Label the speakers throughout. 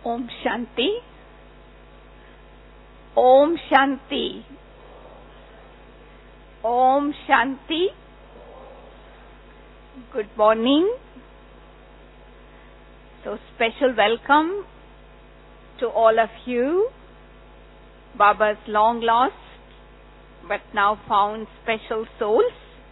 Speaker 1: Om Shanti. Om Shanti. Om Shanti. Good morning. So special welcome to all of you, Baba's long lost but now found special souls.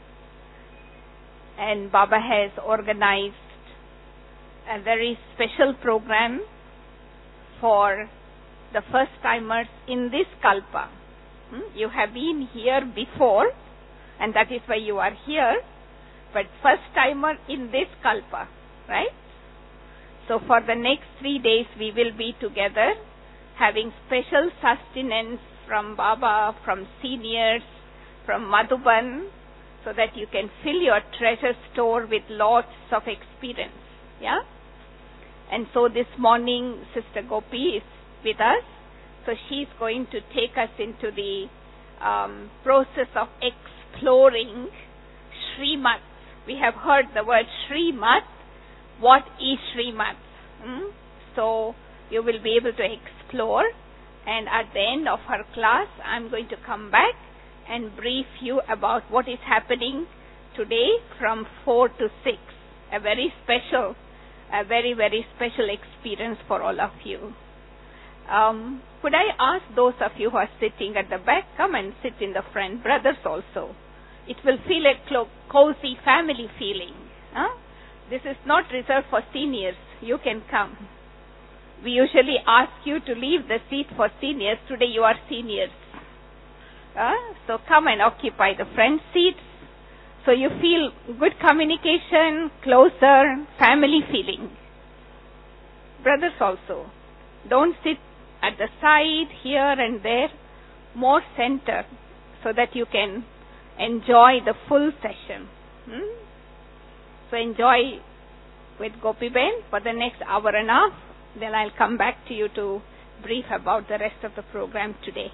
Speaker 1: And Baba has organized a very special program for the first timers in this Kalpa. You have been here before, and that is why you are here, but first timer in this Kalpa, right? So for the next 3 days we will be together having special sustenance from Baba, from seniors, from Madhuban, so that you can fill your treasure store with lots of experience. Yeah? And so this morning Sister Gopi is with us. So she is going to take us into the process of exploring Srimad. We have heard the word Srimad. What is Srimad? So you will be able to explore, and at the end of her class I am going to come back and brief you about what is happening today from 4 to 6. A very very special experience for all of you. Could I ask those of you who are sitting at the back, come and sit in the front, brothers also. It will feel a cozy family feeling. This is not reserved for seniors. You can come. We usually ask you to leave the seat for seniors. Today you are seniors. So come and occupy the front seats. So you feel good communication, closer, family feeling. Brothers also. Don't sit at the side, here and there. More center, so that you can enjoy the full session. So enjoy with Gopi Ben for the next hour and a half. Then I'll come back to you to brief about the rest of the program today.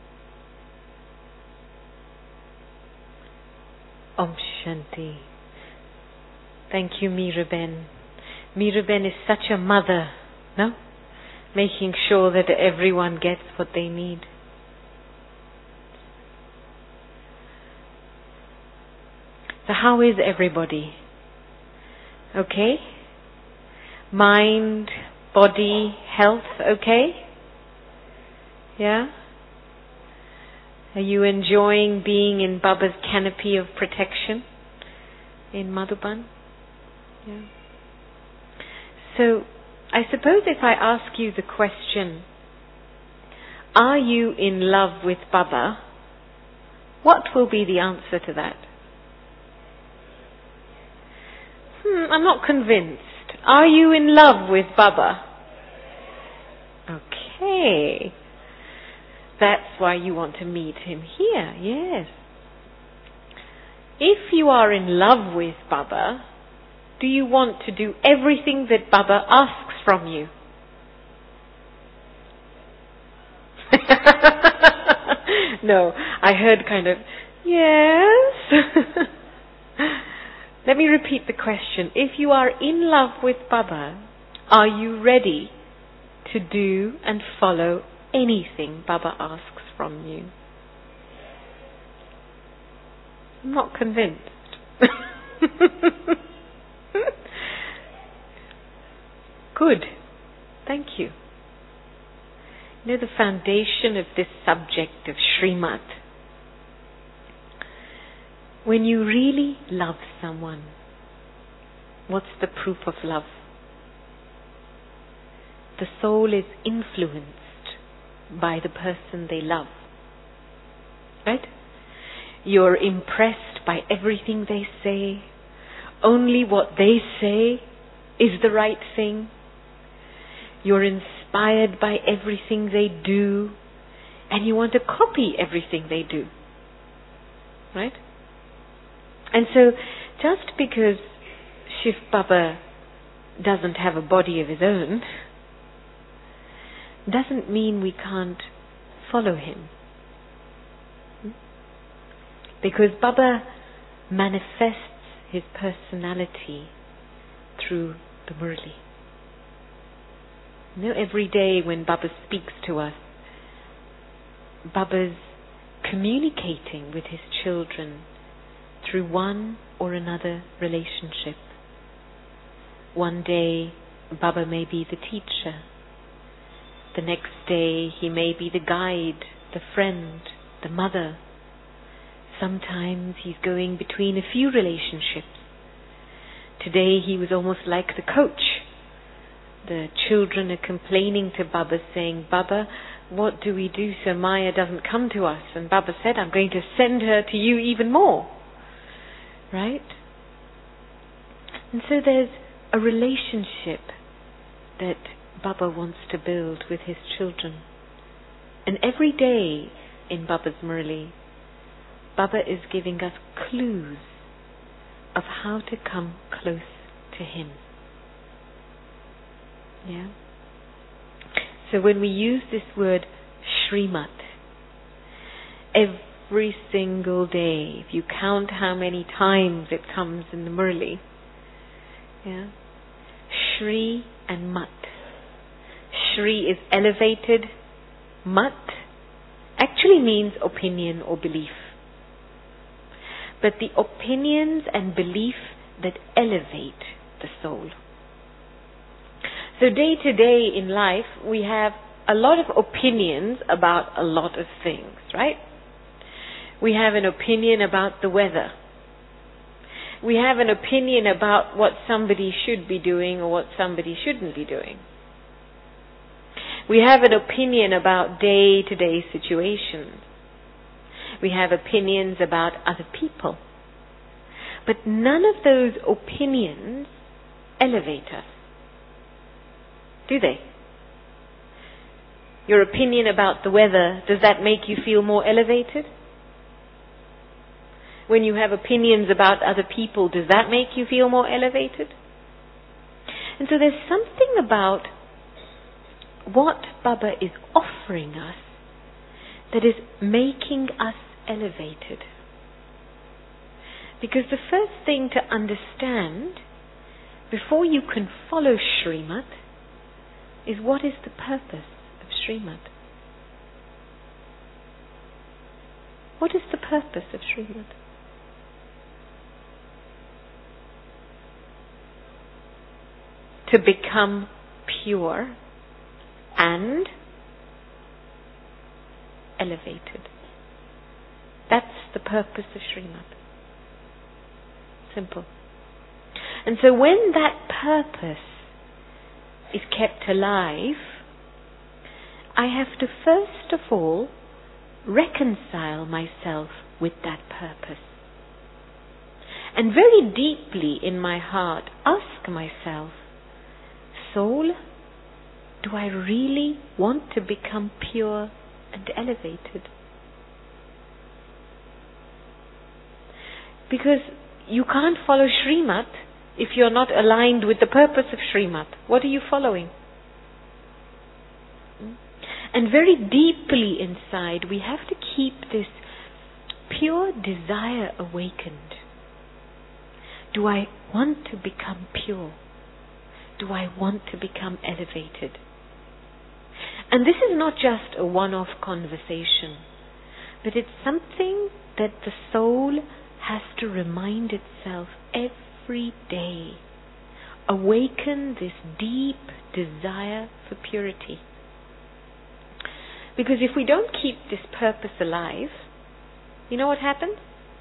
Speaker 2: Om Shanti. Thank you, Meeraben. Meeraben is such a mother, no? Making sure that everyone gets what they need. So how is everybody? Okay? Mind, body, health, okay? Yeah? Are you enjoying being in Baba's canopy of protection in Madhuban? Yeah. So, I suppose if I ask you the question, are you in love with Baba? What will be the answer to that? I'm not convinced. Are you in love with Baba? Okay. That's why you want to meet him here, yes. If you are in love with Baba, do you want to do everything that Baba asks from you? No, I heard kind of, yes. Let me repeat the question. If you are in love with Baba, are you ready to do and follow anything Baba asks from you? I'm not convinced. Good. Thank you. You know the foundation of this subject of Srimad. When you really love someone, what's the proof of love? The soul is influenced by the person they love. Right? You're impressed by everything they say. Only what they say is the right thing. You're inspired by everything they do, and you want to copy everything they do. Right? And so, just because Shiv Baba doesn't have a body of his own, doesn't mean we can't follow him. Because Baba manifests his personality through the Murli. Every day when Baba speaks to us, Baba's communicating with his children through one or another relationship. One day, Baba may be the teacher. The next day, he may be the guide, the friend, the mother. Sometimes he's going between a few relationships. Today, he was almost like the coach. The children are complaining to Baba, saying, Baba, what do we do so Maya doesn't come to us? And Baba said, I'm going to send her to you even more. Right? And so there's a relationship that Baba wants to build with his children. And every day in Baba's Murli, Baba is giving us clues of how to come close to him. Yeah? So when we use this word Srimad, every single day, if you count how many times it comes in the Murli, yeah, Shri and Mat. Shri is elevated. Mat actually means opinion or belief. But the opinions and belief that elevate the soul. So day to day in life, we have a lot of opinions about a lot of things, right? We have an opinion about the weather. We have an opinion about what somebody should be doing or what somebody shouldn't be doing. We have an opinion about day-to-day situations. We have opinions about other people. But none of those opinions elevate us. Do they? Your opinion about the weather, does that make you feel more elevated? When you have opinions about other people, does that make you feel more elevated? And so there's something about what Baba is offering us that is making us elevated. Because the first thing to understand before you can follow Srimad is, what is the purpose of Srimad? What is the purpose of Srimad? To become pure and elevated. That's the purpose of Srimad. Simple. And so when that purpose is kept alive, I have to first of all reconcile myself with that purpose. And very deeply in my heart ask myself, soul, do I really want to become pure and elevated? Because you can't follow Srimad if you're not aligned with the purpose of Srimad. What are you following? And very deeply inside, we have to keep this pure desire awakened. Do I want to become pure? Do I want to become elevated? And this is not just a one-off conversation, but it's something that the soul has to remind itself every day. Awaken this deep desire for purity. Because if we don't keep this purpose alive, you know what happens?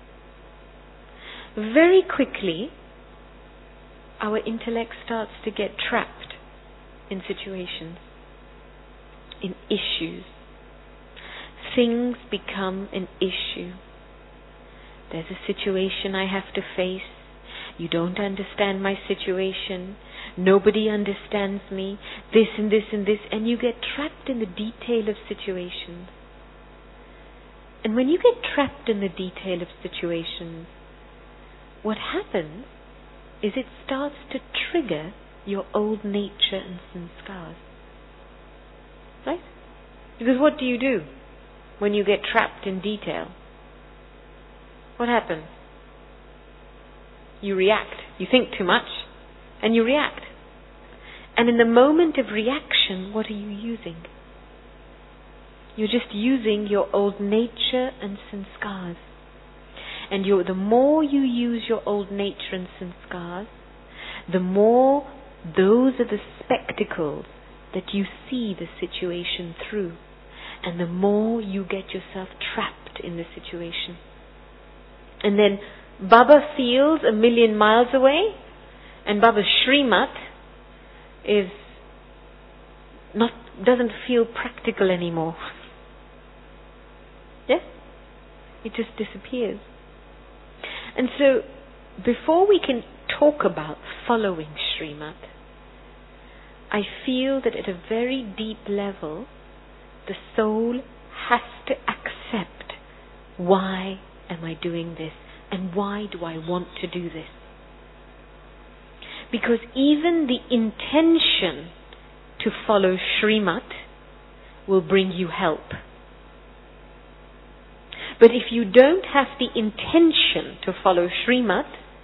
Speaker 2: Very quickly, our intellect starts to get trapped in situations, in issues. Things become an issue. There's a situation I have to face. You don't understand my situation. Nobody understands me. This and this and this. And you get trapped in the detail of situations. And when you get trapped in the detail of situations, what happens is it starts to trigger your old nature and sanskars. Right? Because what do you do when you get trapped in detail? What happens? You react. You think too much and you react. And in the moment of reaction, what are you using? You're just using your old nature and sanskars. And the more you use your old nature and sanskars, the more those are the spectacles that you see the situation through. And the more you get yourself trapped in the situation. And then Baba feels 1,000,000 miles away, and Baba's Srimad doesn't feel practical anymore. Yes? It just disappears. And so, before we can talk about following Srimad, I feel that at a very deep level, the soul has to accept, why am I doing this? And why do I want to do this? Because even the intention to follow Srimad will bring you help. But if you don't have the intention to follow Srimad,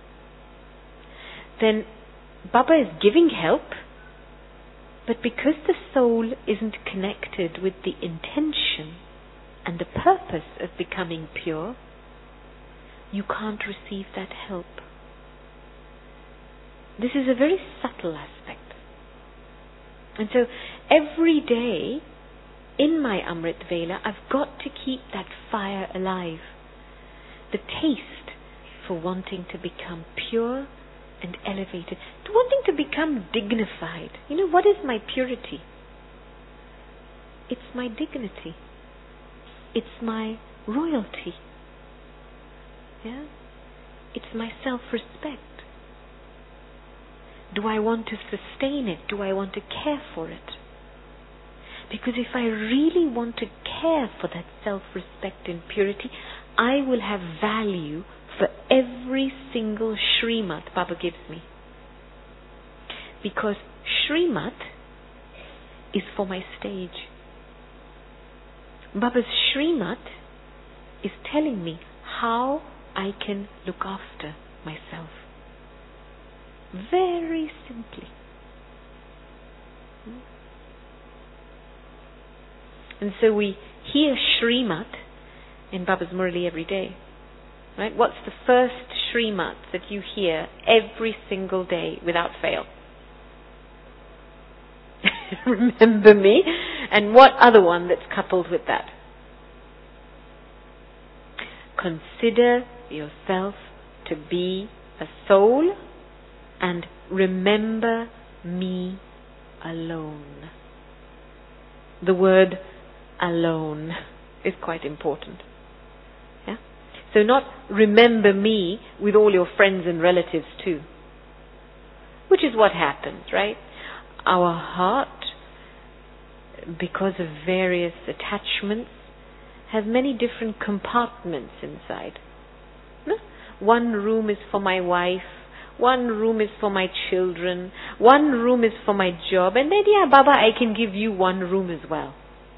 Speaker 2: then Baba is giving help, but because the soul isn't connected with the intention and the purpose of becoming pure, you can't receive that help. This is a very subtle aspect. And so every day in my Amrit Vela, I've got to keep that fire alive. The taste for wanting to become pure and elevated. Wanting to become dignified. You know, what is my purity? It's my dignity. It's my royalty. Yeah? It's my self-respect. Do I want to sustain it? Do I want to care for it? Because if I really want to care for that self-respect and purity, I will have value for every single Srimad Baba gives me. Because Srimad is for my stage. Baba's Srimad is telling me how I can look after myself. Very simply. And so we hear Srimad in Baba's Murli every day. Right? What's the first Srimad that you hear every single day without fail? Remember me. And what other one that's coupled with that? Consider yourself to be a soul and remember me alone. The word alone is quite important. Yeah? So not remember me with all your friends and relatives too. Which is what happens, right? Our heart, because of various attachments, has many different compartments inside. No? One room is for my wife, one room is for my children, one room is for my job, and then, yeah, Baba, I can give you one room as well.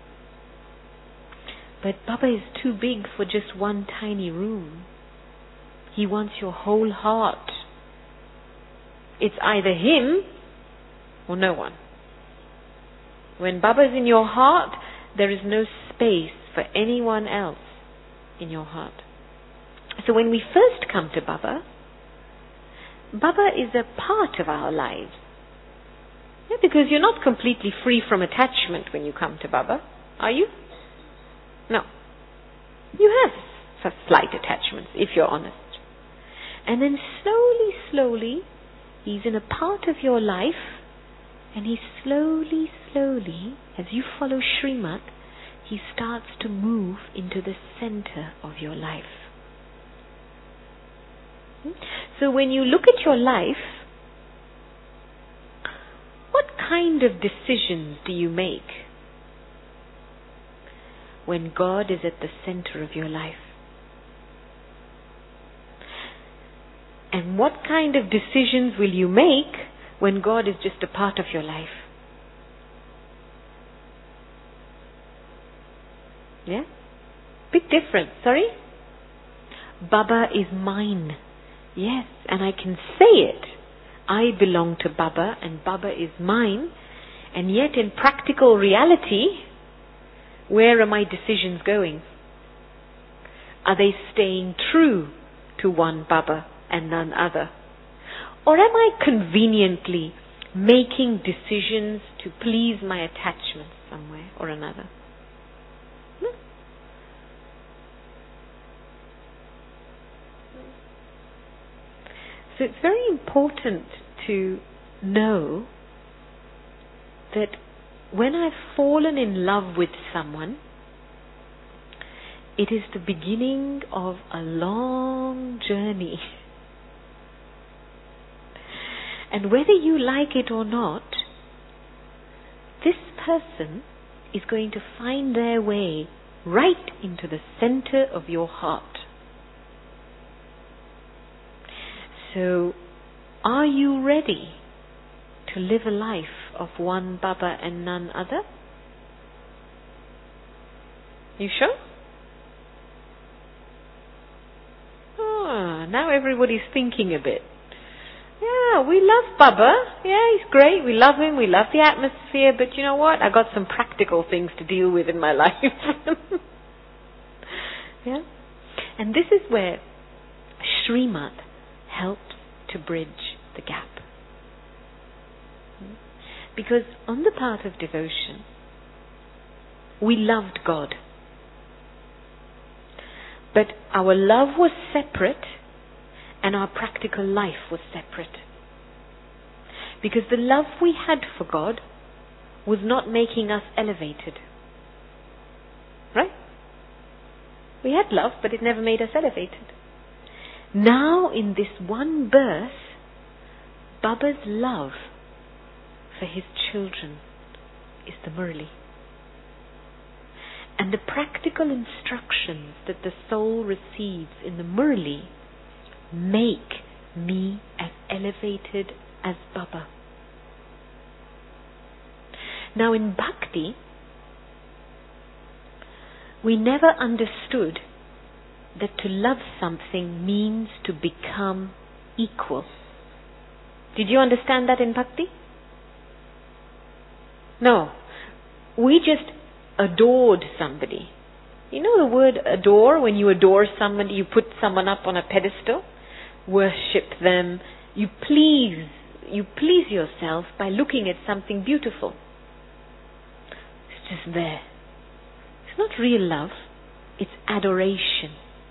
Speaker 2: But Baba is too big for just one tiny room. He wants your whole heart. It's either him or no one. When Baba is in your heart, there is no space for anyone else in your heart. So when we first come to Baba, Baba is a part of our lives. Yeah, because you're not completely free from attachment when you come to Baba, are you? No. You have some slight attachments, if you're honest. And then slowly, he's in a part of your life, and he slowly, as you follow Srimad, he starts to move into the center of your life. So when you look at your life, what kind of decisions do you make when God is at the center of your life? And what kind of decisions will you make when God is just a part of your life? Yeah? Big difference, sorry? Baba is mine. Yes, and I can say it. I belong to Baba and Baba is mine, and yet in practical reality, where are my decisions going? Are they staying true to one Baba and none other? Or am I conveniently making decisions to please my attachments somewhere or another? So it's very important to know that when I've fallen in love with someone, it is the beginning of a long journey. And whether you like it or not, this person is going to find their way right into the center of your heart. So, are you ready to live a life of one Baba and none other? You sure? Now everybody's thinking a bit. Yeah, we love Baba. Yeah, he's great. We love him. We love the atmosphere. But you know what? I got some practical things to deal with in my life. Yeah? And this is where Srimad helps to bridge the gap. Because on the path of devotion, we loved God. But our love was separate and our practical life was separate. Because the love we had for God was not making us elevated. Right? We had love, but it never made us elevated. Now, in this one birth, Baba's love for his children is the Murli. And the practical instructions that the soul receives in the Murli make me as elevated as Baba. Now in Bhakti, we never understood that to love something means to become equal. Did you understand that in Bhakti? No. We just adored somebody. You know the word adore? When you adore somebody, you put someone up on a pedestal, worship them, you please yourself by looking at something beautiful. It's just there. It's not real love, it's adoration.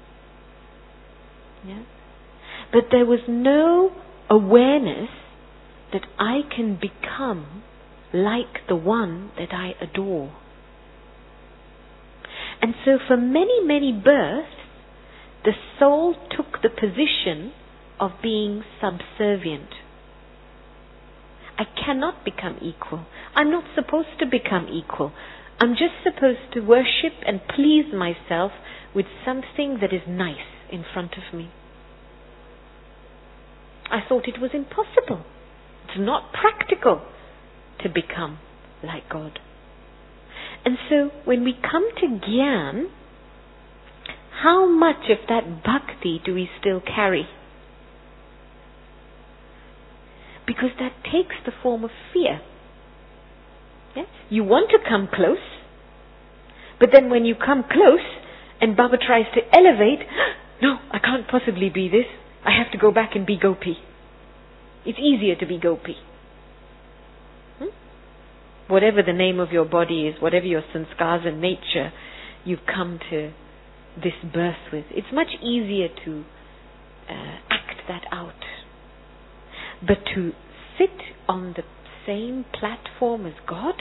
Speaker 2: Yeah? But there was no awareness that I can become like the one that I adore. And so for many, many births, the soul took the position of being subservient. I cannot become equal. I'm not supposed to become equal. I'm just supposed to worship and please myself with something that is nice in front of me. I thought it was impossible. It's not practical to become like God. And so when we come to Gyan, how much of that bhakti do we still carry? Because that takes the form of fear. Yeah? You want to come close, but then when you come close and Baba tries to elevate, no, I can't possibly be this. I have to go back and be Gopi. It's easier to be Gopi. Whatever the name of your body is, whatever your sanskars and nature you've come to this birth with, it's much easier to act that out. But to sit on the same platform as God?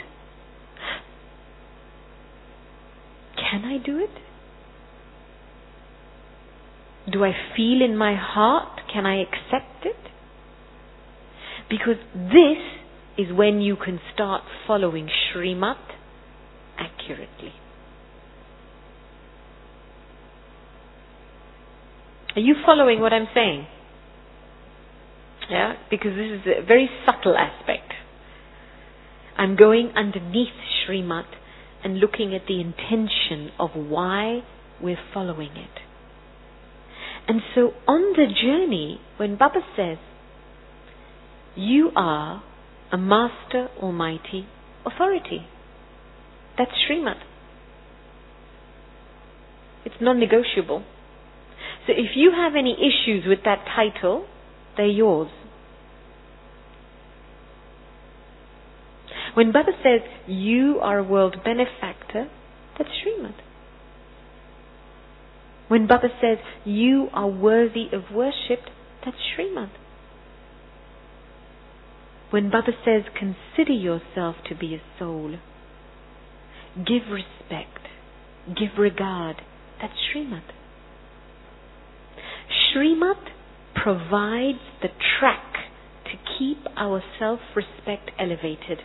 Speaker 2: Can I do it? Do I feel in my heart? Can I accept it? Because this is when you can start following Srimad accurately. Are you following what I'm saying? Yeah, because this is a very subtle aspect. I'm going underneath Srimad and looking at the intention of why we're following it. And so on the journey, when Baba says, You are a Master Almighty Authority. That's Srimad. It's non-negotiable. So if you have any issues with that title, they're yours. When Baba says, you are a world benefactor, that's Srimad. When Baba says, you are worthy of worship, that's Srimad. When Baba says, consider yourself to be a soul, give respect, give regard, that's Srimad. Srimad provides the track to keep our self-respect elevated.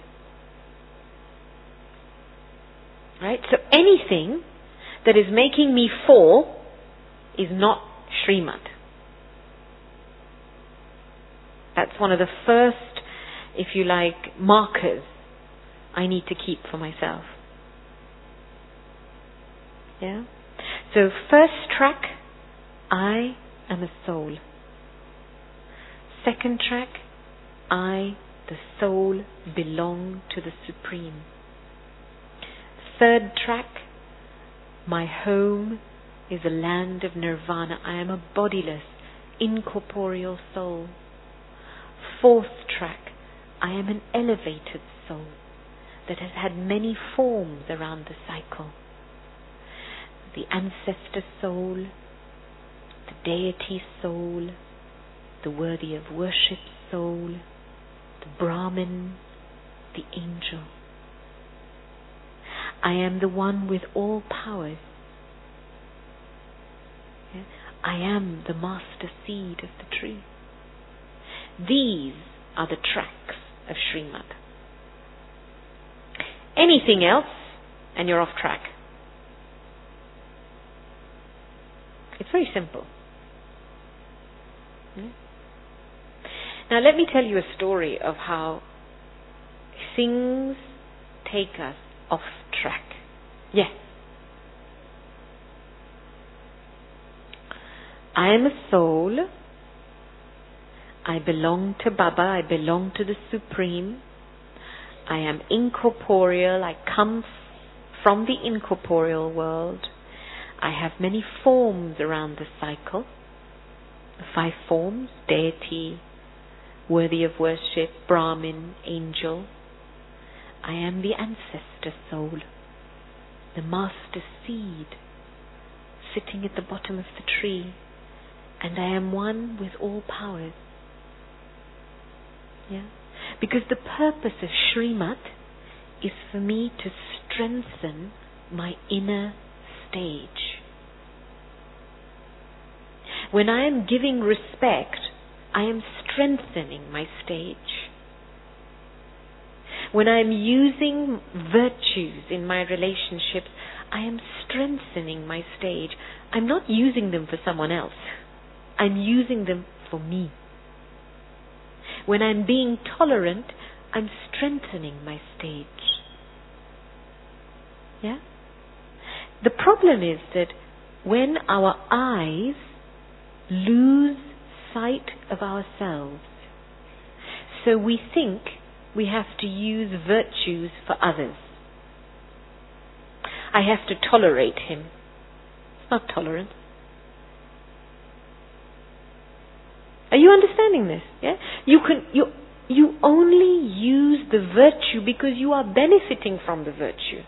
Speaker 2: Right? So anything that is making me fall is not Srimad. That's one of the first, if you like, markers I need to keep for myself. Yeah? So first track, I am a soul. Second track, I, the soul, belong to the Supreme. Third track, my home is a land of nirvana. I am a bodiless, incorporeal soul. Fourth track, I am an elevated soul that has had many forms around the cycle. The ancestor soul, the deity soul, the worthy of worship soul, the Brahmin, the angel. I am the one with all powers. Yeah? I am the master seed of the tree. These are the tracks of Srimad. Anything else and you're off track. It's very simple. Now let me tell you a story of how things take us off track. Yes. I am a soul. I belong to Baba. I belong to the Supreme. I am incorporeal. I come from the incorporeal world. I have many forms around the cycle. The 5 forms: deity, worthy of worship, Brahmin, angel. I am the ancestor soul, the master seed, sitting at the bottom of the tree, and I am one with all powers. Yeah? Because the purpose of Srimad is for me to strengthen my inner stage. When I am giving respect, I am strengthening my stage. When I am using virtues in my relationships, I am strengthening my stage. I'm not using them for someone else. I'm using them for me. When I'm being tolerant, I'm strengthening my stage. Yeah? The problem is that when our eyes lose sight of ourselves, so we think we have to use virtues for others. I have to tolerate him. It's not tolerance. Are you understanding this? Yeah? You only use the virtue because you are benefiting from the virtue.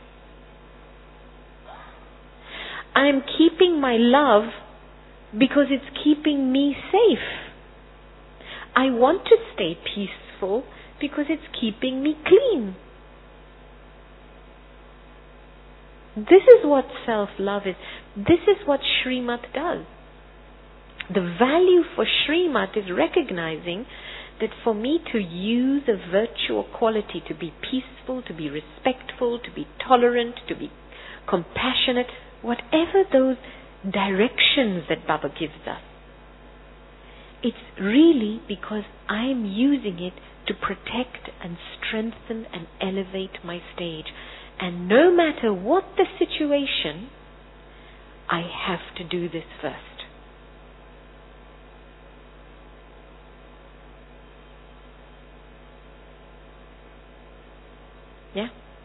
Speaker 2: I am keeping my love because it's keeping me safe. I want to stay peaceful because it's keeping me clean. This is what self-love is. This is what Srimad does. The value for Srimad is recognizing that for me to use a virtue or quality to be peaceful, to be respectful, to be tolerant, to be compassionate, whatever those directions that Baba gives us, it's really because I'm using it to protect and strengthen and elevate my stage. And no matter what the situation, I have to do this first. Yeah?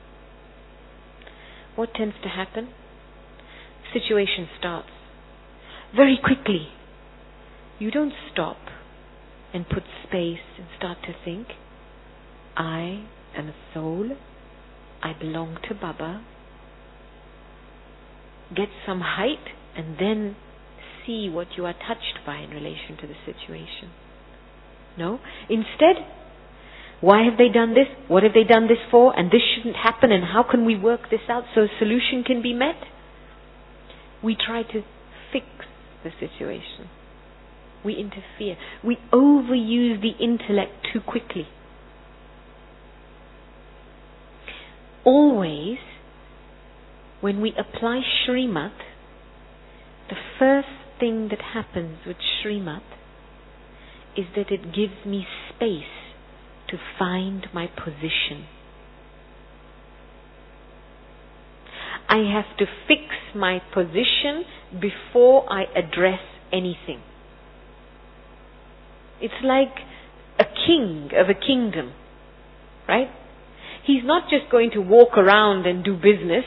Speaker 2: What tends to happen? Situation starts. Very quickly. You don't stop and put space and start to think, I am a soul. I belong to Baba. Get some height and then see what you are touched by in relation to the situation. No. Instead, why have they done this? What have they done this for? And this shouldn't happen, and how can we work this out so a solution can be met? We try to fix the situation. We interfere. We overuse the intellect too quickly. Always, when we apply Srimad, the first thing that happens with Srimad is that it gives me space to find my position. I have to fix my position before I address anything. It's like a king of a kingdom, right? He's not just going to walk around and do business.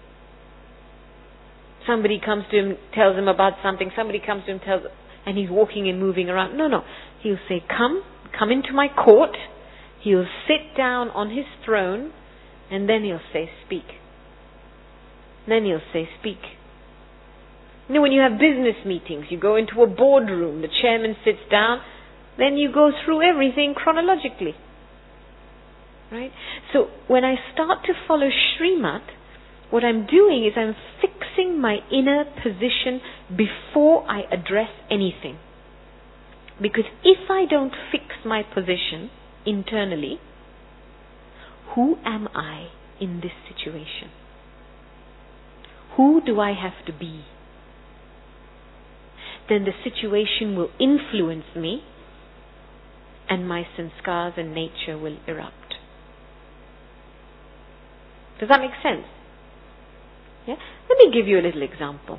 Speaker 2: Somebody comes to him, tells him about something, somebody comes to him, and he's walking and moving around. No. He'll say, come into my court. He'll sit down on his throne, and then he'll say, speak. Then he'll say, speak. You know, when you have business meetings, you go into a boardroom, the chairman sits down, then you go through everything chronologically. Right? So when I start to follow Srimad, what I'm doing is I'm fixing my inner position before I address anything. Because if I don't fix my position internally, who am I in this situation? Who do I have to be? Then the situation will influence me, and my sanskars and nature will erupt. Does that make sense? Yeah? Let me give you a little example.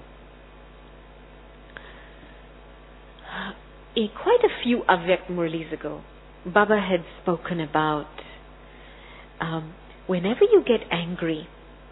Speaker 2: Quite a few Avyak Murlis ago, Baba had spoken about whenever you get angry,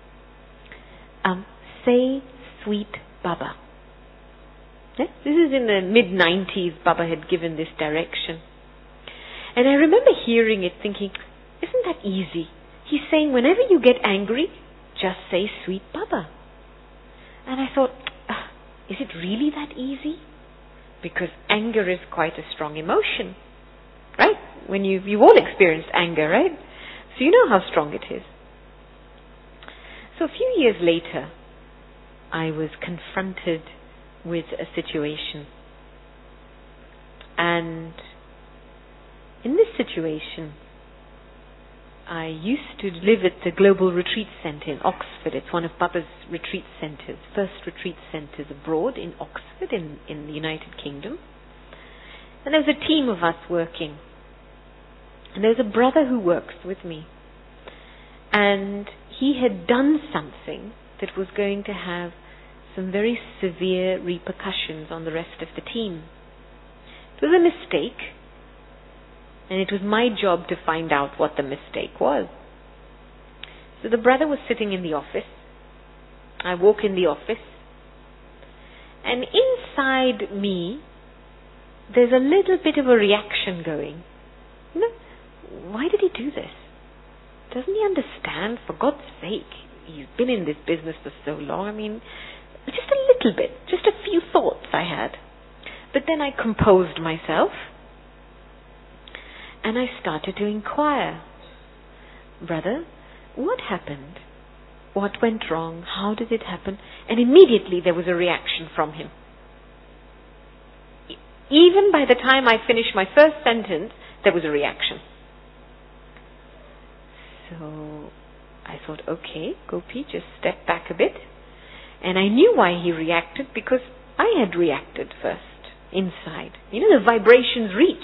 Speaker 2: say sweet Baba. Yeah? This is in the mid-90s, Baba had given this direction. And I remember hearing it thinking, isn't that easy? He's saying whenever you get angry, just say sweet Baba. And I thought, is it really that easy? Because anger is quite a strong emotion, right? When you've all experienced anger, right? So you know how strong it is. So a few years later, I was confronted with a situation. And in this situation, I used to live at the Global Retreat Centre in Oxford. It's one of Baba's retreat centres, first retreat centres abroad in Oxford in the United Kingdom. And there was a team of us working. And there was a brother who works with me. And he had done something that was going to have some very severe repercussions on the rest of the team. It was a mistake. And it was my job to find out what the mistake was. So the brother was sitting in the office. I walk in the office. And inside me, there's a little bit of a reaction going. You know, why did he do this? Doesn't he understand? For God's sake, he's been in this business for so long. I mean, just a little bit, just a few thoughts I had. But then I composed myself. And I started to inquire, brother, what happened? What went wrong? How did it happen? And immediately there was a reaction from him. Even by the time I finished my first sentence, there was a reaction. So I thought, okay, Gopi, just step back a bit. And I knew why he reacted, because I had reacted first, inside. You know, the vibrations reach.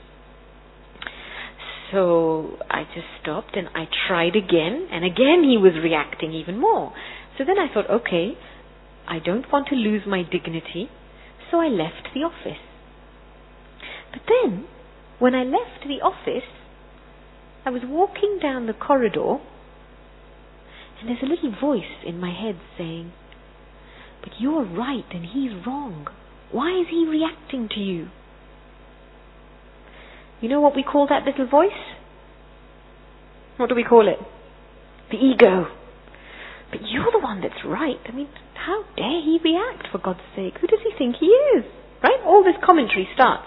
Speaker 2: So I just stopped and I tried again, and again he was reacting even more. So then I thought, okay, I don't want to lose my dignity, so I left the office. But then, when I left the office, I was walking down the corridor, And there's a little voice in my head saying, but you're right and he's wrong. Why is he reacting to you? You know what we call that little voice? What do we call it? The ego. But you're the one that's right. I mean, how dare he react, for God's sake? Who does he think he is? Right? All this commentary starts.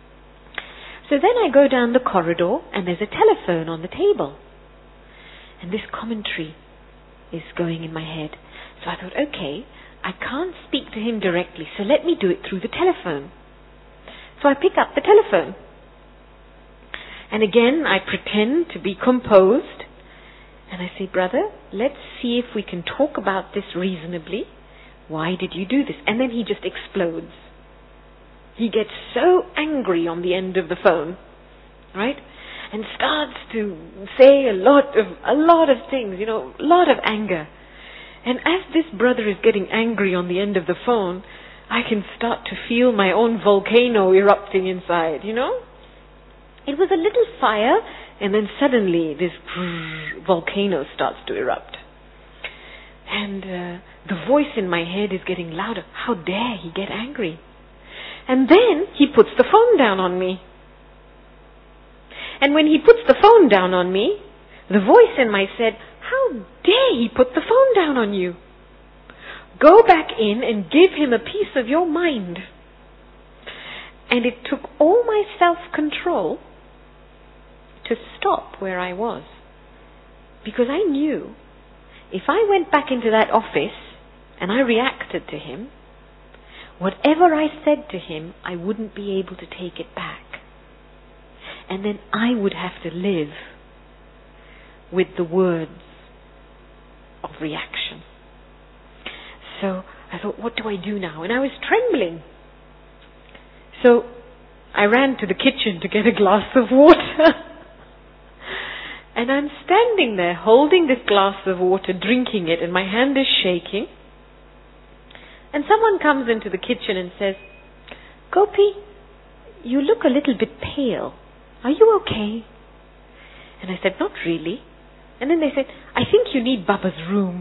Speaker 2: So then I go down the corridor and there's a telephone on the table. And this commentary is going in my head. So I thought, okay, I can't speak to him directly, so let me do it through the telephone. So I pick up the telephone. And again, I pretend to be composed. And I say, brother, let's see if we can talk about this reasonably. Why did you do this? And then he just explodes. He gets so angry on the end of the phone, right? And starts to say a lot of things, a lot of anger. And as this brother is getting angry on the end of the phone, I can start to feel my own volcano erupting inside, It was a little fire, and then suddenly this volcano starts to erupt. And the voice in my head is getting louder. How dare he get angry? And then he puts the phone down on me. And when he puts the phone down on me, the voice in my said, how dare he put the phone down on you? Go back in and give him a piece of your mind. And it took all my self-control to stop where I was. Because I knew if I went back into that office and I reacted to him, whatever I said to him, I wouldn't be able to take it back. And then I would have to live with the words of reaction. So I thought, what do I do now? And I was trembling. So I ran to the kitchen to get a glass of water. And I'm standing there holding this glass of water, drinking it, and my hand is shaking. And someone comes into the kitchen and says, Gopi, you look a little bit pale. Are you okay? And I said, not really. And then they said, I think you need Baba's room.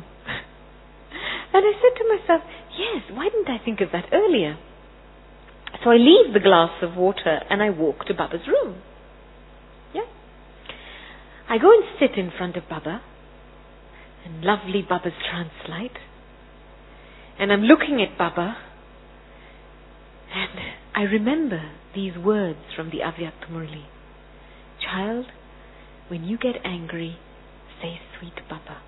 Speaker 2: And I said to myself, yes, why didn't I think of that earlier? So I leave the glass of water and I walk to Baba's room. Yeah. I go and sit in front of Baba, and lovely Baba's trance light. And I'm looking at Baba, and I remember these words from the Avyakta Murli. Child, when you get angry, say sweet Baba.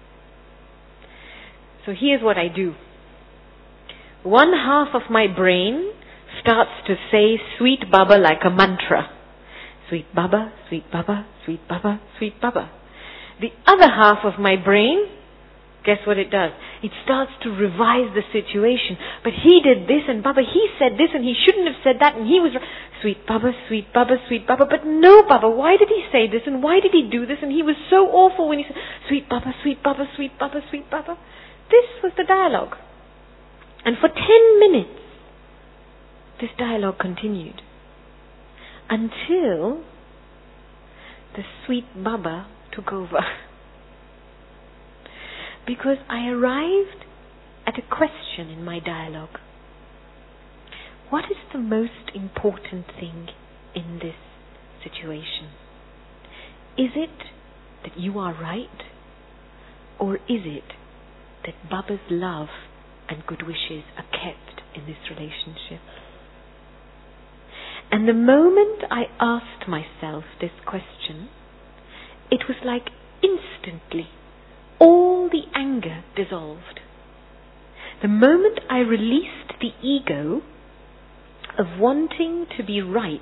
Speaker 2: So here's what I do. One half of my brain starts to say sweet Baba like a mantra. Sweet Baba, sweet Baba, sweet Baba, sweet Baba. The other half of my brain, guess what it does? It starts to revise the situation. But he did this, and Baba, he said this, and he shouldn't have said that, and he was sweet Baba, sweet Baba, sweet Baba. But no, Baba, why did he say this, and why did he do this? And he was so awful when he said, sweet Baba, sweet Baba, sweet Baba, sweet Baba. This was the dialogue. And for 10 minutes, this dialogue continued. Until the sweet Baba took over. Because I arrived at a question in my dialogue. What is the most important thing in this situation? Is it that you are right? Or is it that Baba's love and good wishes are kept in this relationship? And the moment I asked myself this question, it was like instantly all the anger dissolved. The moment I released the ego of wanting to be right,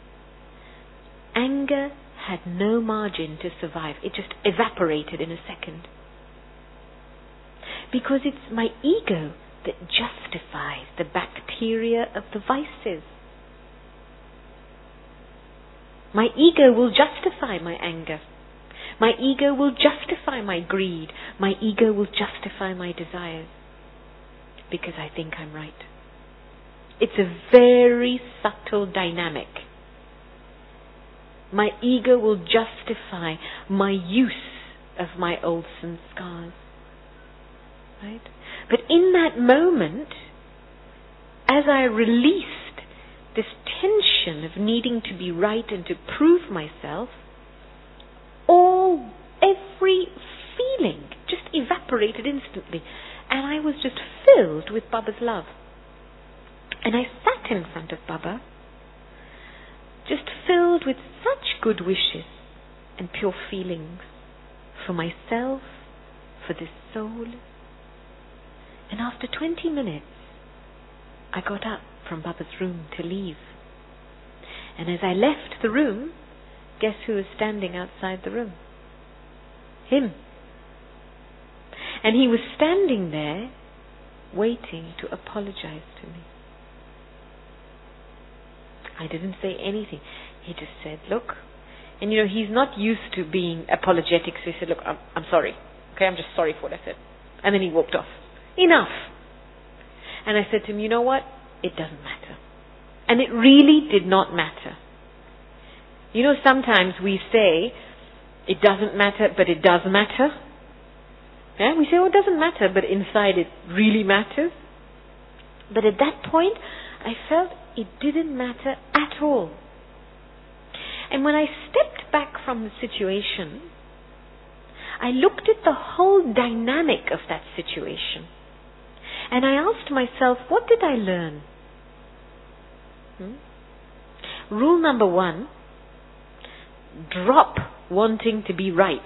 Speaker 2: anger had no margin to survive. It just evaporated in a second. Because it's my ego that justifies the bacteria of the vices. My ego will justify my anger. My ego will justify my greed. My ego will justify my desires. Because I think I'm right. It's a very subtle dynamic. My ego will justify my use of my old sanskars. Right? But in that moment, as I released this tension of needing to be right and to prove myself, every feeling just evaporated instantly. And I was just filled with Baba's love. And I sat in front of Baba, just filled with such good wishes and pure feelings for myself, for this soul. And after 20 minutes, I got up from Baba's room to leave. And as I left the room, guess who was standing outside the room? Him. And he was standing there waiting to apologize to me. I didn't say anything. He just said, look. And he's not used to being apologetic, so he said, look, I'm sorry. Okay, I'm just sorry for what I said. And then he walked off. Enough. And I said to him, you know what? It doesn't matter. And it really did not matter. Sometimes we say, it doesn't matter, but it does matter. Yeah? We say, it doesn't matter, but inside it really matters. But at that point, I felt it didn't matter at all. And when I stepped back from the situation, I looked at the whole dynamic of that situation. And I asked myself, what did I learn? Rule number 1, drop wanting to be right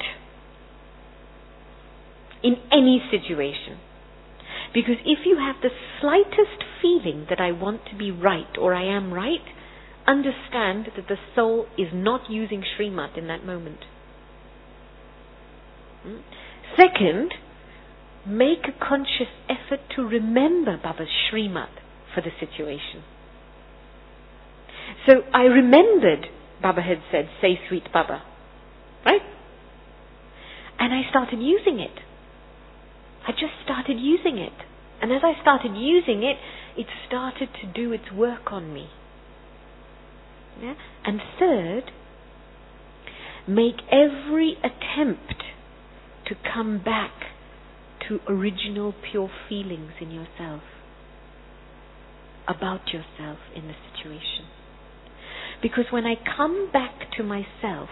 Speaker 2: in any situation. Because if you have the slightest feeling that I want to be right or I am right, understand that the soul is not using Srimad in that moment. Second, make a conscious effort to remember Baba's Srimad for the situation. So I remembered Baba had said, say sweet Baba. Right? And I started using it. I just started using it. And as I started using it, it started to do its work on me. Yeah? And third, make every attempt to come back to original pure feelings in yourself, about yourself in the situation. Because when I come back to myself,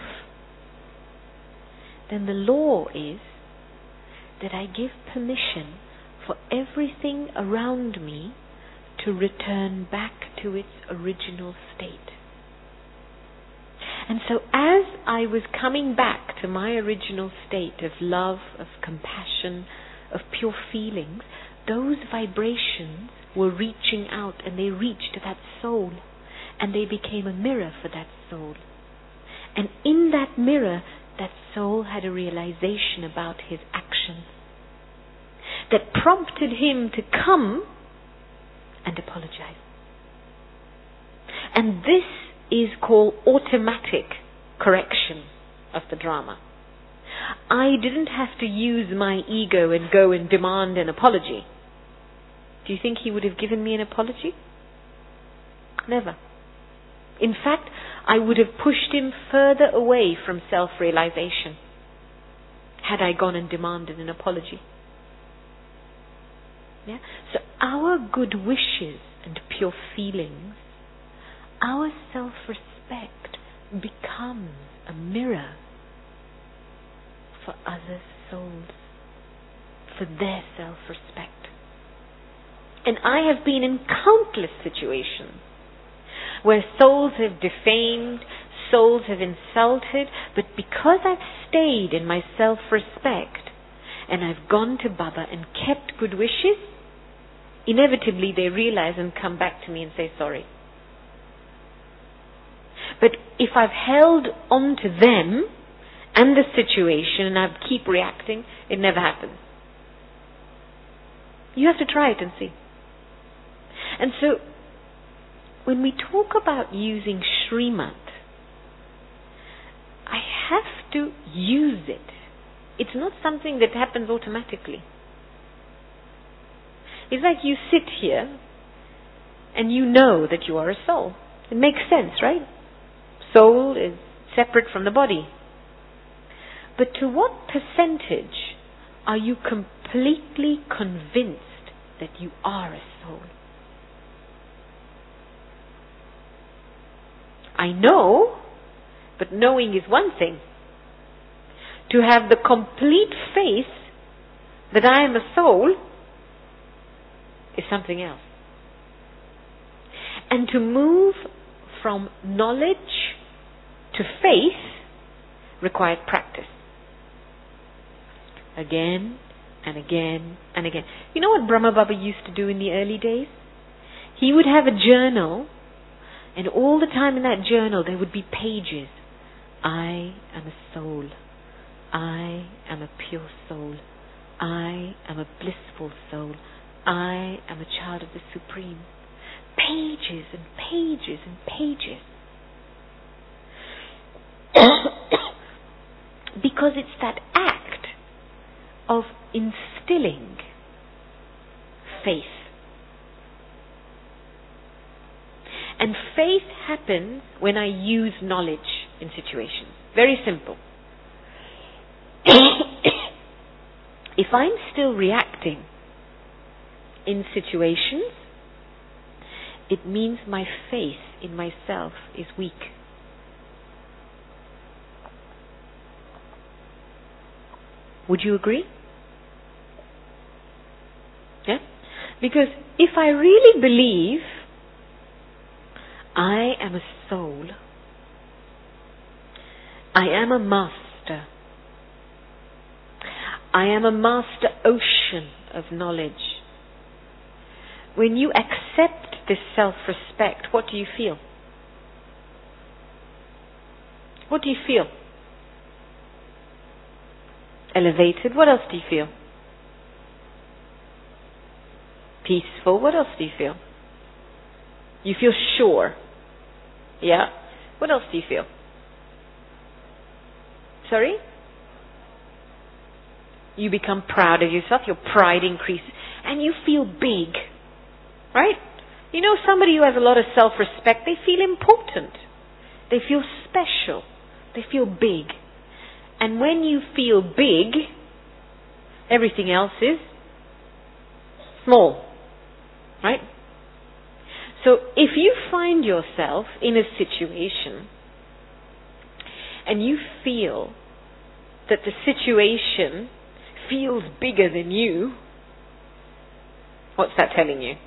Speaker 2: then the law is that I give permission for everything around me to return back to its original state. And so as I was coming back to my original state of love, of compassion, of pure feelings, those vibrations were reaching out, and they reached that soul, and they became a mirror for that soul. And in that mirror, that soul had a realization about his actions that prompted him to come and apologize. And this is called automatic correction of the drama. I didn't have to use my ego and go and demand an apology. Do you think he would have given me an apology? Never. In fact, I would have pushed him further away from self-realization had I gone and demanded an apology. Yeah? So our good wishes and pure feelings, our self-respect becomes a mirror for other souls, for their self-respect. And I have been in countless situations where souls have defamed, souls have insulted, but because I've stayed in my self-respect and I've gone to Baba and kept good wishes, inevitably they realize and come back to me and say sorry. But if I've held on to them and the situation and I keep reacting, it never happens. You have to try it and see. And so, when we talk about using Srimad, I have to use it. It's not something that happens automatically. It's like you sit here and you know that you are a soul. It makes sense, right? Soul is separate from the body. But to what percentage are you completely convinced that you are a soul. I know, but knowing is one thing. To have the complete faith that I am a soul is something else. And to move from knowledge to faith required practice. Again and again and again. You know what Brahma Baba used to do in the early days? He would have a journal, and all the time in that journal there would be pages. I am a soul. I am a pure soul. I am a blissful soul. I am a child of the Supreme. Pages and pages and pages. Because it's that act of instilling faith. And faith happens when I use knowledge in situations. Very simple. If I'm still reacting in situations, it means my faith in myself is weak. Would you agree? Yeah? Because if I really believe I am a soul, I am a master, I am a master ocean of knowledge. When you accept this self-respect, what do you feel? What do you feel? Elevated. What else do you feel? Peaceful. What else do you feel? You feel sure. Yeah? What else do you feel? Sorry? You become proud of yourself. Your pride increases. And you feel big. Right? You know, somebody who has a lot of self-respect, they feel important. They feel special. They feel big. And when you feel big, everything else is small. Right? So if you find yourself in a situation and you feel that the situation feels bigger than you, what's that telling you?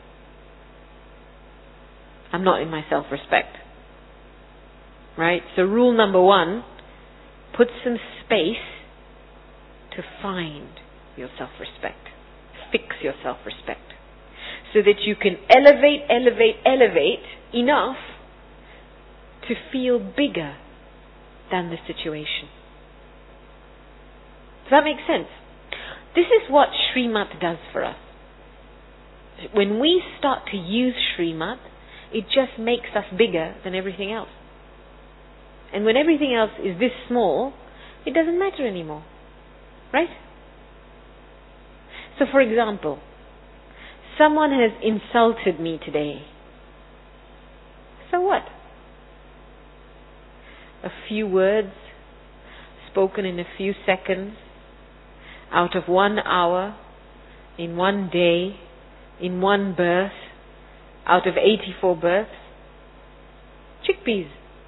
Speaker 2: I'm not in my self-respect. Right? So rule number 1, put some space to find your self-respect. Fix your self-respect. So that you can elevate enough to feel bigger than the situation. Does that make sense? This is what Srimad does for us. When we start to use Srimad, it just makes us bigger than everything else. And when everything else is this small, it doesn't matter anymore. Right? So for example, someone has insulted me today. So what? A few words spoken in a few seconds, out of 1 hour, in 1 day, in 1 birth, out of 84 births. Chickpeas.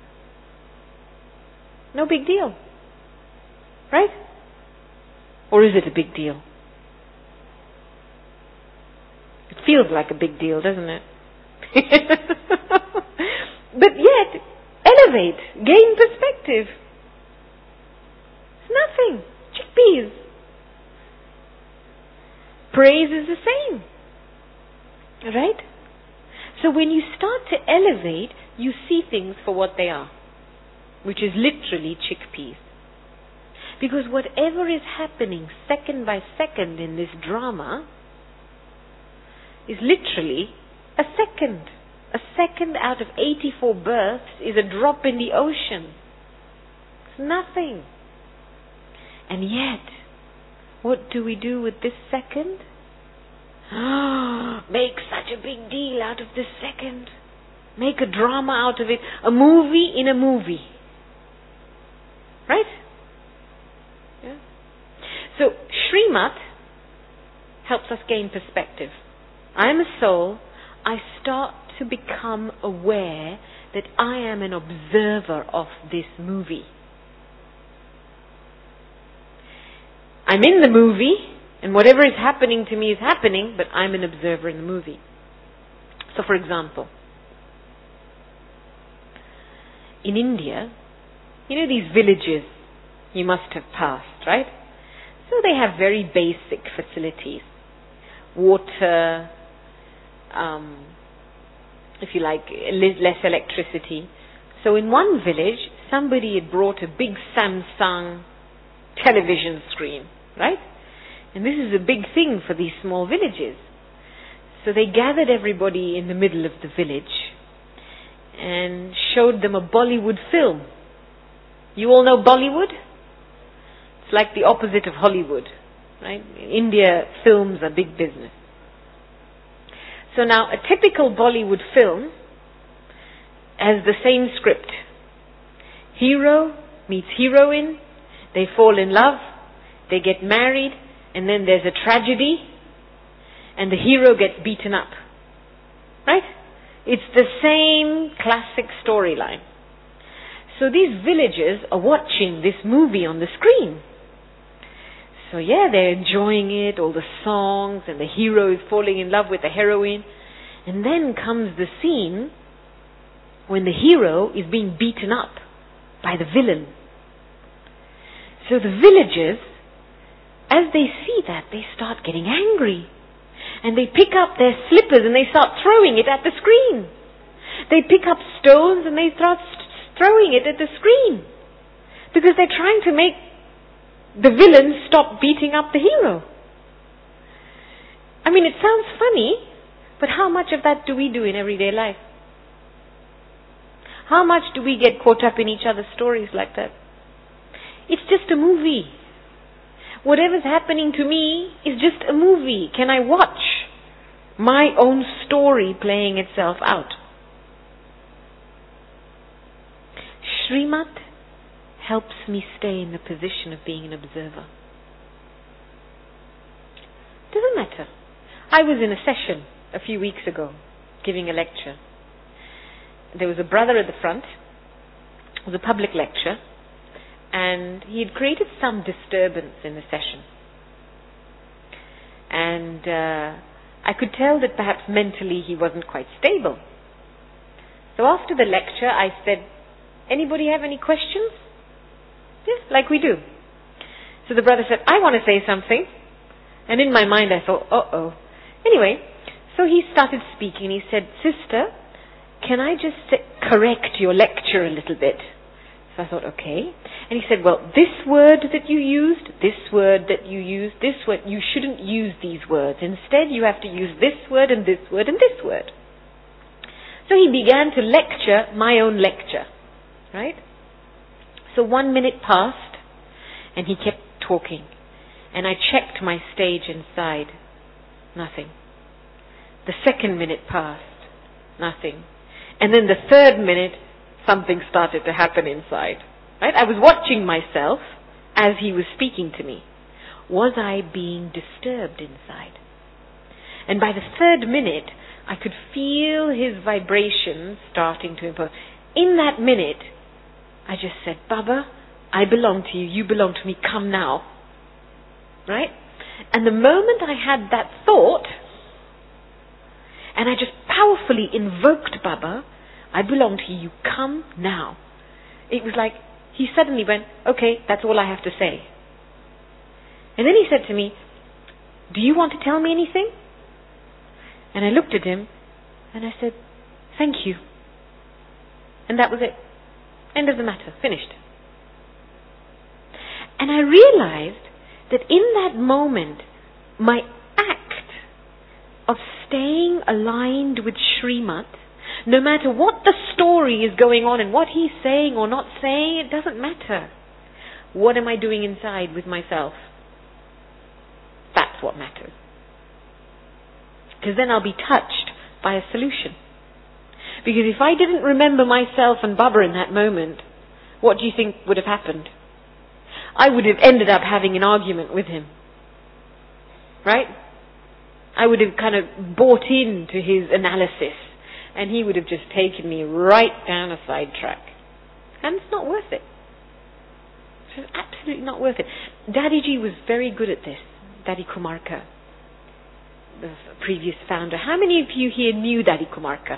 Speaker 2: No big deal. Right? Or is it a big deal? It feels like a big deal, doesn't it? But yet, elevate, gain perspective. It's nothing. Chickpeas. Praise is the same. Right? So when you start to elevate, you see things for what they are, which is literally chickpeas. Because whatever is happening second by second in this drama is literally a second. A second out of 84 births is a drop in the ocean. It's nothing. And yet, what do we do with this second? Make such a big deal out of this second. Make a drama out of it. A movie in a movie. Right? Yeah. So, Srimad helps us gain perspective. I am a soul. I start to become aware that I am an observer of this movie. I'm in the movie, and whatever is happening to me is happening, but I'm an observer in the movie. So, for example, in India, you know these villages you must have passed, right? So they have very basic facilities. Water, if you like, less electricity. So in one village, somebody had brought a big Samsung television screen, right? And this is a big thing for these small villages. So they gathered everybody in the middle of the village and showed them a Bollywood film. You all know Bollywood? It's like the opposite of Hollywood, right? In India, films are big business. So now, a typical Bollywood film has the same script. Hero meets heroine, they fall in love, they get married, and then there's a tragedy, and the hero gets beaten up. Right? It's the same classic storyline. So these villagers are watching this movie on the screen. So yeah, they're enjoying it, all the songs, and the hero is falling in love with the heroine. And then comes the scene when the hero is being beaten up by the villain. So the villagers, as they see that, they start getting angry. And they pick up their slippers and they start throwing it at the screen. They pick up stones and they start throwing it at the screen. Because they're trying to make the villain stop beating up the hero. I mean, it sounds funny, but how much of that do we do in everyday life? How much do we get caught up in each other's stories like that? It's just a movie. Whatever's happening to me is just a movie. Can I watch my own story playing itself out? Srimad helps me stay in the position of being an observer. Doesn't matter. I was in a session a few weeks ago, giving a lecture. There was a brother at the front. It was a public lecture. And he had created some disturbance in the session. And I could tell that perhaps mentally he wasn't quite stable. So after the lecture, I said, anybody have any questions? Yes, like we do. So the brother said, I want to say something. And in my mind I thought, uh-oh. Anyway, so he started speaking. He said, sister, can I just correct your lecture a little bit? So I thought, okay. And he said, well, this word that you used, this word that you used, this word, you shouldn't use these words. Instead, you have to use this word and this word and this word. So he began to lecture my own lecture, right? So 1 minute passed, and he kept talking. And I checked my stage inside. Nothing. The second minute passed. Nothing. And then the third minute, something started to happen inside. Right? I was watching myself as he was speaking to me. Was I being disturbed inside? And by the third minute, I could feel his vibrations starting to impose. In that minute, I just said, Baba, I belong to you, you belong to me, come now. Right? And the moment I had that thought, and I just powerfully invoked Baba, I belong to you, come now. It was like, he suddenly went, okay, that's all I have to say. And then he said to me, do you want to tell me anything? And I looked at him, and I said, thank you. And that was it. End of the matter. Finished. And I realized that in that moment, my act of staying aligned with Srimad, no matter what the story is going on and what he's saying or not saying, it doesn't matter. What am I doing inside with myself? That's what matters. Because then I'll be touched by a solution. Because if I didn't remember myself and Baba in that moment, what do you think would have happened? I would have ended up having an argument with him. Right? I would have kind of bought into his analysis, and he would have just taken me right down a side track. And it's not worth it. It's absolutely not worth it. Daddy G was very good at this. Daddy Kumarka, the previous founder. How many of you here knew Daddy Kumarka?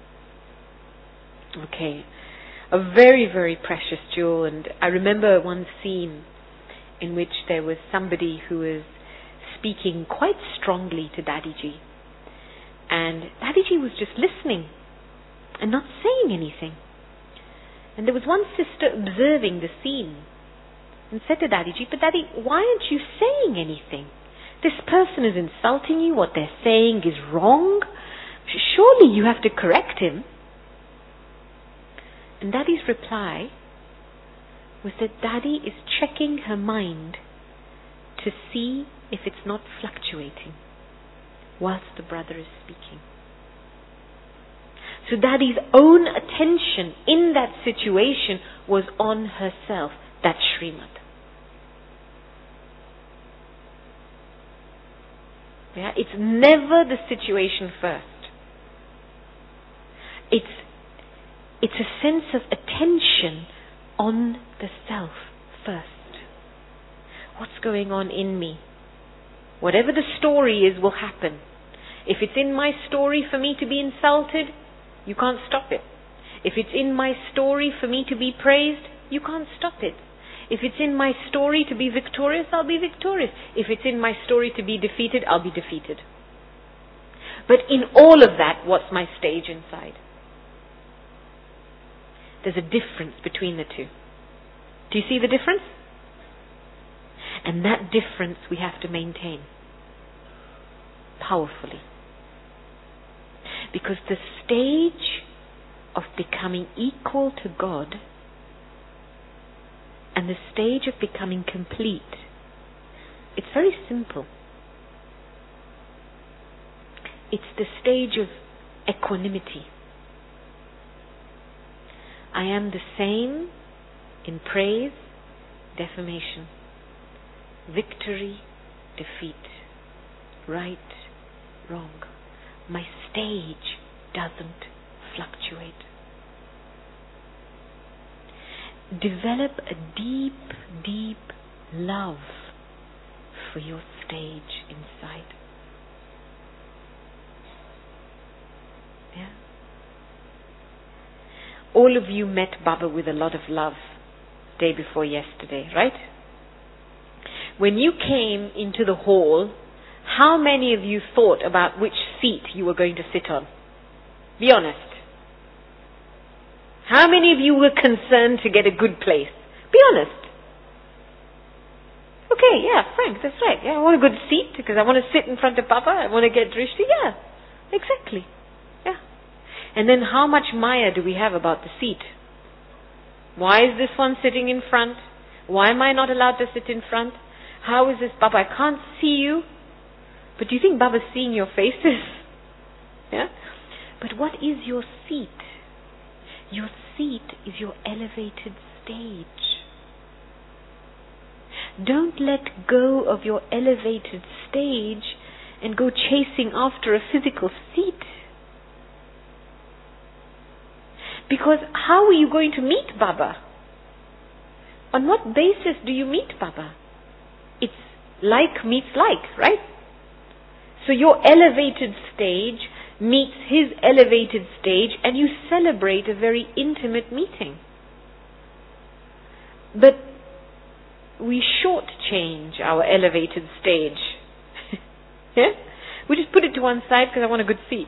Speaker 2: Okay. A very, very precious jewel. And I remember one scene in which there was somebody who was speaking quite strongly to Daddy G. And Daddy G was just listening and not saying anything. And there was one sister observing the scene and said to Daddy G, "But Daddy, why aren't you saying anything? This person is insulting you. What they're saying is wrong. Surely you have to correct him." And Daddy's reply was that Daddy is checking her mind to see if it's not fluctuating whilst the brother is speaking. So Daddy's own attention in that situation was on herself. That's Srimad. Yeah, it's never the situation first. It's a sense of attention on the self first. What's going on in me? Whatever the story is will happen. If it's in my story for me to be insulted, you can't stop it. If it's in my story for me to be praised, you can't stop it. If it's in my story to be victorious, I'll be victorious. If it's in my story to be defeated, I'll be defeated. But in all of that, what's my stage inside? There's a difference between the two. Do you see the difference? And that difference we have to maintain powerfully. Because the stage of becoming equal to God and the stage of becoming complete, it's very simple. It's the stage of equanimity. I am the same in praise, defamation, victory, defeat, right, wrong. My stage doesn't fluctuate. Develop a deep, deep love for your stage inside. Yeah? All of you met Baba with a lot of love day before yesterday, right? When you came into the hall, how many of you thought about which seat you were going to sit on? Be honest. How many of you were concerned to get a good place? Be honest. Okay, yeah, Frank, that's right. Yeah, I want a good seat because I want to sit in front of Baba. I want to get drishti. Yeah, exactly. Yeah. And then how much maya do we have about the seat? Why is this one sitting in front? Why am I not allowed to sit in front? How is this, Baba? I can't see you. But do you think Baba's seeing your faces? Yeah? But what is your seat? Your seat is your elevated stage. Don't let go of your elevated stage and go chasing after a physical seat. Because how are you going to meet Baba? On what basis do you meet Baba? It's like meets like, right? So your elevated stage meets his elevated stage and you celebrate a very intimate meeting. But we shortchange our elevated stage. Yeah? We just put it to one side because I want a good seat.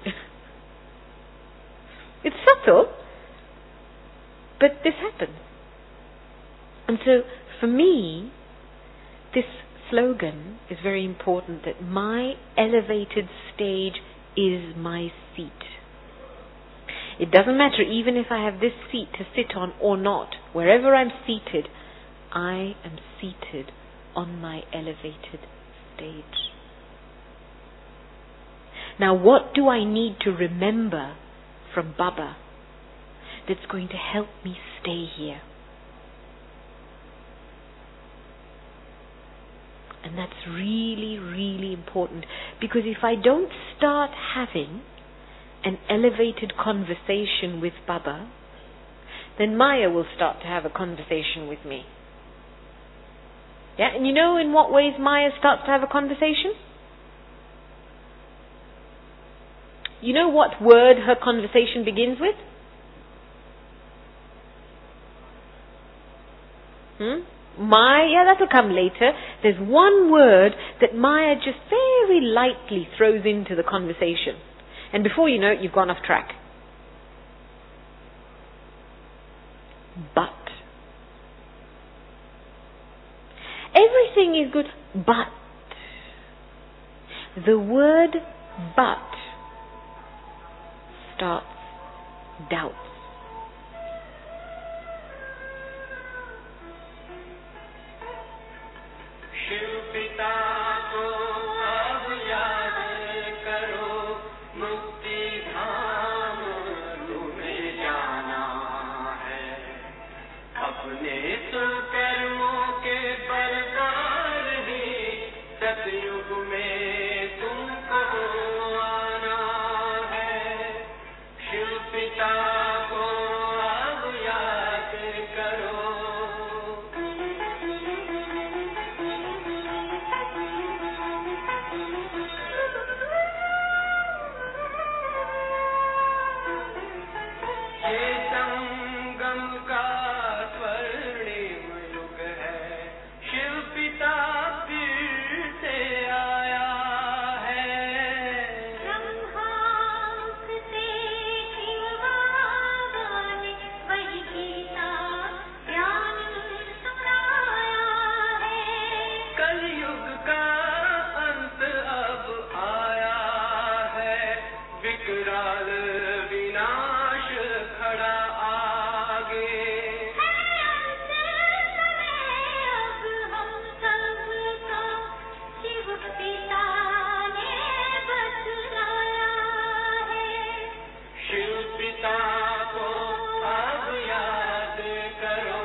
Speaker 2: It's subtle, but this happens. And so for me, this slogan is very important, that my elevated stage is my seat. It doesn't matter even if I have this seat to sit on or not. Wherever I'm seated, I am seated on my elevated stage. Now what do I need to remember from Baba that's going to help me stay here? And that's really, really important. Because if I don't start having an elevated conversation with Baba, then Maya will start to have a conversation with me. Yeah, and you know in what ways Maya starts to have a conversation? You know what word her conversation begins with? Maya, that'll come later. There's one word that Maya just very lightly throws into the conversation. And before you know it, you've gone off track. But. Everything is good, but. The word but starts doubts.
Speaker 3: Shiv पिता को अब याद करो, मुक्ति धाम तुम्हें जाना है। अपने सुकर्मों के बलदार ही सतयुग में तुमको आना है। शिव पिता को अब याद करो। ये संगम का स्वर्णिम युग है, शिव पिता फिर से आया है।
Speaker 4: ब्रह्मांक से शिव बाबा ने वही गीता ज्ञान सुनाया है।
Speaker 3: कलयुग का अंत अब आया है, विकराल विनाश खड़ा आगे।
Speaker 4: है अंत समय अब हम सबका, शिव पिता ने बतलाया है।
Speaker 3: शिव पिता को अब याद करो।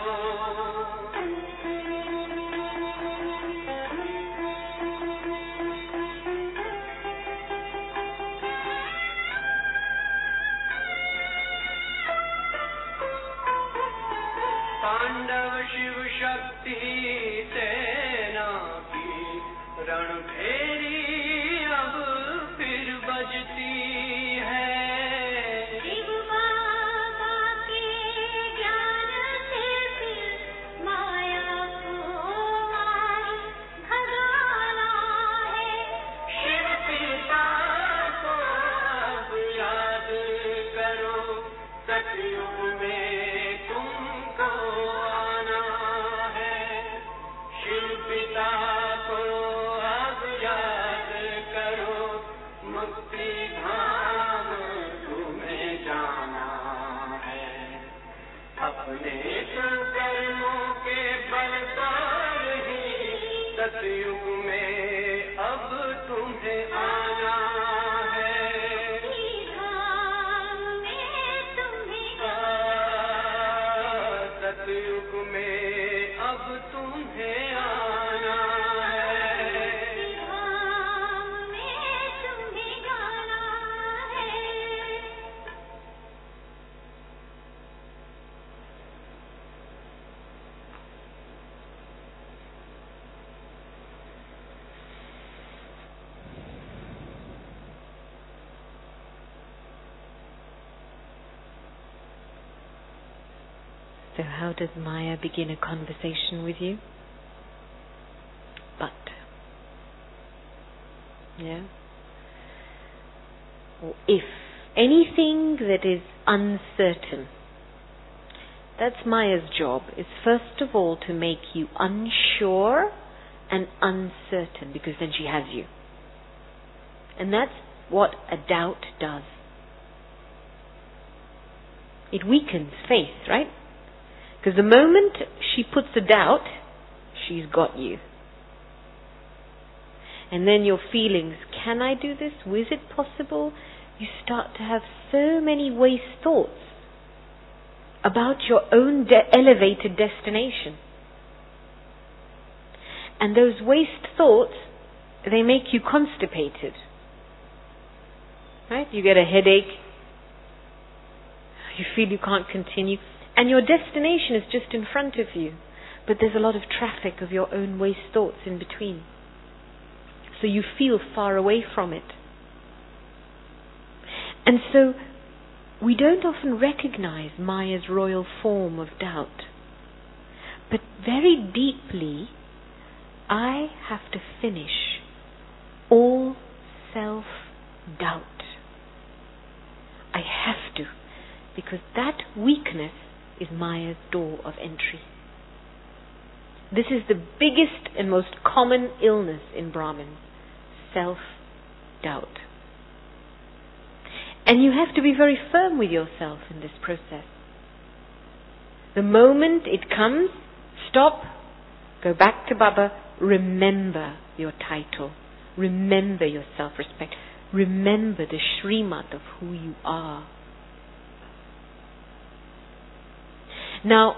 Speaker 3: पांडव शिव शक्ति सेना की रणभेरी अब फिर बजती है।
Speaker 4: शिव बाबा के ज्ञान से फिर माया को मार भगाना है।
Speaker 3: शिव पिता को अब याद करो, सतयुग में तुमको आना है। शिव पिता को अब याद करो, मुक्ति धाम तुम्हें जाना है। अपने सुकर्मों के बलदार ही सतयुग में अब तुम्हें आना है।
Speaker 4: धाम में तुम्हें
Speaker 3: सतयुग में अब तुम्हें आना है।
Speaker 4: धाम में तुम्हें जाना है।
Speaker 2: So how does Maya begin a conversation with you? But. Yeah? Or if. Anything that is uncertain. That's Maya's job, is first of all to make you unsure and uncertain, because then she has you. And that's what a doubt does. It weakens faith, right? Because the moment she puts a doubt, she's got you. And then your feelings, can I do this? Is it possible? You start to have so many waste thoughts about your own elevated destination. And those waste thoughts, they make you constipated. Right? You get a headache. You feel you can't continue. And your destination is just in front of you. But there's a lot of traffic of your own waste thoughts in between. So you feel far away from it. And so we don't often recognize Maya's royal form of doubt. But very deeply, I have to finish all self-doubt. I have to, because that weakness is Maya's door of entry. This is the biggest and most common illness in Brahmins, self-doubt. And you have to be very firm with yourself in this process. The moment it comes, stop, go back to Baba, remember your title, remember your self-respect, remember the Srimad of who you are. Now,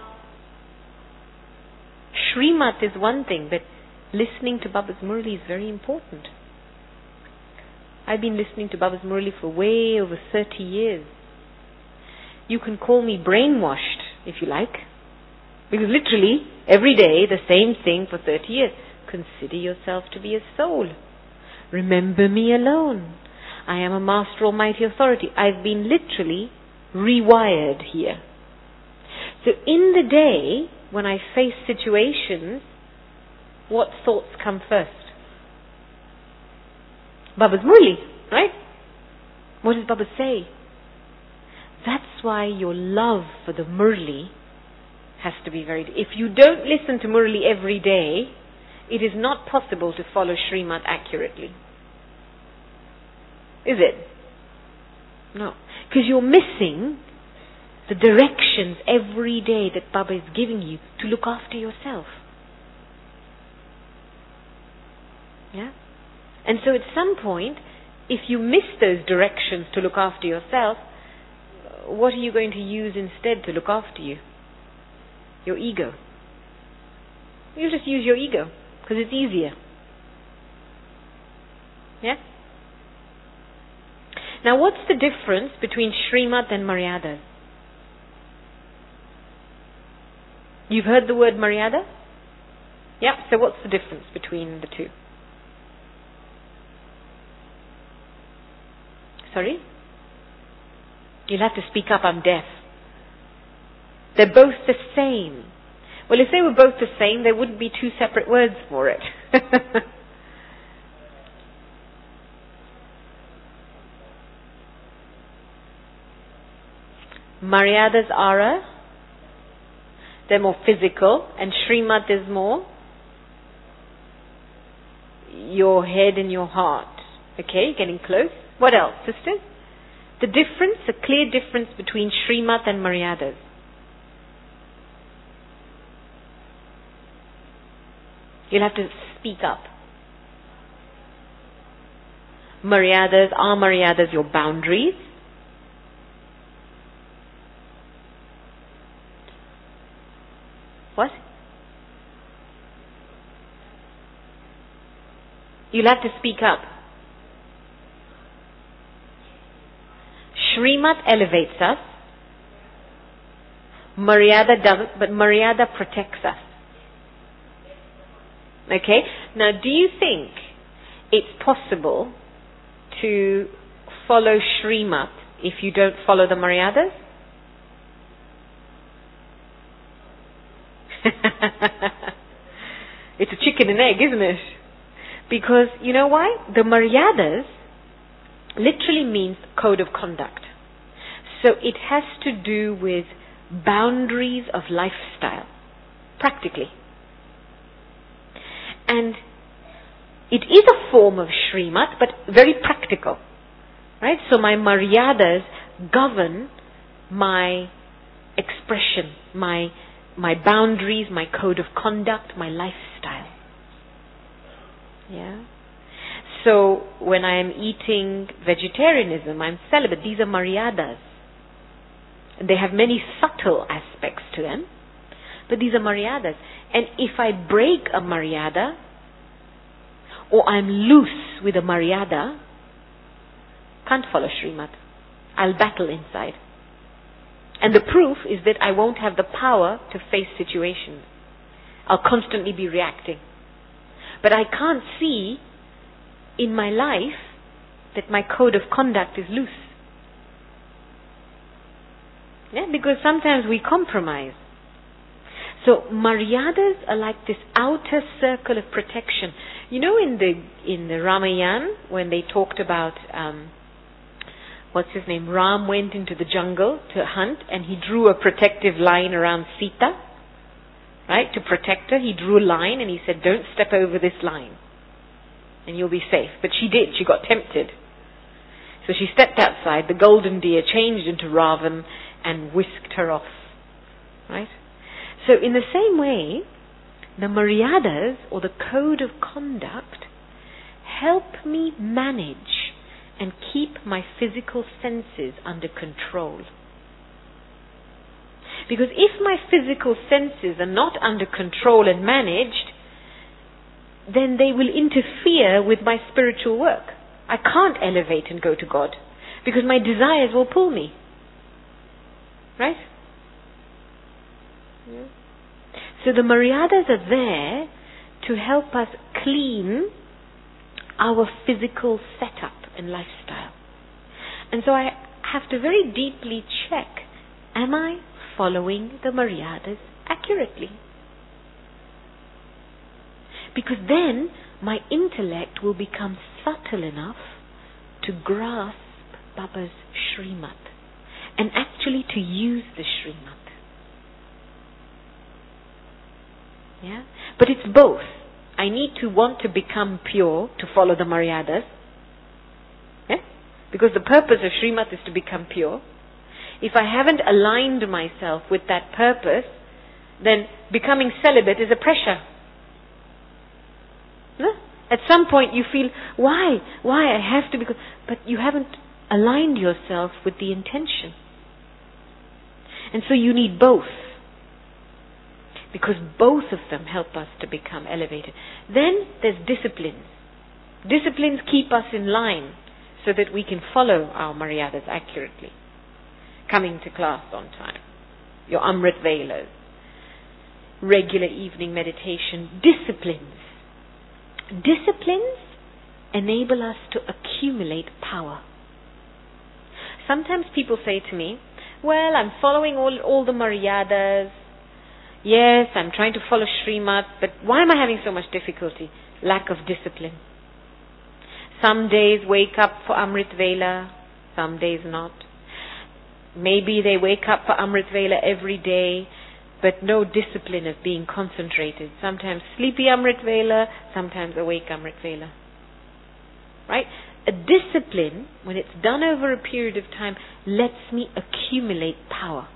Speaker 2: Srimad is one thing, but listening to Baba's Murli is very important. I've been listening to Baba's Murli for way over 30 years. You can call me brainwashed, if you like, because literally, every day, the same thing for 30 years. Consider yourself to be a soul. Remember me alone. I am a Master Almighty Authority. I've been literally rewired here. So in the day, when I face situations, what thoughts come first? Baba's Murli, right? What does Baba say? That's why your love for the Murli has to be very... If you don't listen to Murli every day, it is not possible to follow Srimad accurately. Is it? No. Because you're missing the directions every day that Baba is giving you to look after yourself. Yeah? And so at some point, if you miss those directions to look after yourself, what are you going to use instead to look after you? Your ego. You just use your ego, because it's easier. Yeah? Now what's the difference between Srimad and Maryadas? You've heard the word Maryada? Yeah, so what's the difference between the two? Sorry? You'll have to speak up, I'm deaf. They're both the same. Well, if they were both the same, there wouldn't be two separate words for it. Maryadas are they're more physical, and Srimad is more your head and your heart. Okay, getting close. What else, sisters? The difference, a clear difference between Srimad and Maryadas. You'll have to speak up. Maryadas your boundaries? What? You'll have to speak up. Srimad elevates us. Maryada doesn't, but Maryada protects us. Okay? Now, do you think it's possible to follow Srimad if you don't follow the Maryadas? It's a chicken and egg, isn't it? Because, you know why? The Maryadas literally means code of conduct. So it has to do with boundaries of lifestyle, practically. And it is a form of Srimad, but very practical. Right? So my Maryadas govern my expression, my boundaries, my code of conduct, my lifestyle. Yeah? So when I am eating vegetarianism, I'm celibate. These are Maryadas. And they have many subtle aspects to them. But these are Maryadas. And if I break a Maryada, or I'm loose with a Maryada, can't follow Srimad. I'll battle inside. And the proof is that I won't have the power to face situations. I'll constantly be reacting. But I can't see in my life that my code of conduct is loose. Yeah, because sometimes we compromise. So Maryadas are like this outer circle of protection. You know, in the Ramayana, when they talked about what's his name? Ram went into the jungle to hunt, and he drew a protective line around Sita, right? To protect her, he drew a line and he said, "Don't step over this line, and you'll be safe." But she did. She got tempted. So she stepped outside. The golden deer changed into Ravan and whisked her off, right? So in the same way, the Maryadas, or the code of conduct, help me manage and keep my physical senses under control. Because if my physical senses are not under control and managed, then they will interfere with my spiritual work. I can't elevate and go to God, because my desires will pull me. Right? Yeah. So the Maryadas are there to help us clean our physical setup and lifestyle. And so I have to very deeply check, am I following the Maryadas accurately? Because then my intellect will become subtle enough to grasp Baba's Srimad and actually to use the Srimad. Yeah? But it's both. I need to want to become pure to follow the Maryadas. Yeah? Because the purpose of Srimad is to become pure. If I haven't aligned myself with that purpose, then becoming celibate is a pressure. No? At some point you feel, why I have to become, but you haven't aligned yourself with the intention. And so you need both. Because both of them help us to become elevated. Then there's disciplines. Disciplines keep us in line so that we can follow our Maryadas accurately. Coming to class on time. Your Amrit Velas. Regular evening meditation. Disciplines. Disciplines enable us to accumulate power. Sometimes people say to me, well, I'm following all the Maryadas. Yes, I'm trying to follow Srimad, but why am I having so much difficulty? Lack of discipline. Some days wake up for Amrit Vela, some days not. Maybe they wake up for Amrit Vela every day, but no discipline of being concentrated. Sometimes sleepy Amrit Vela, sometimes awake Amrit Vela. Right? A discipline, when it's done over a period of time, lets me accumulate power.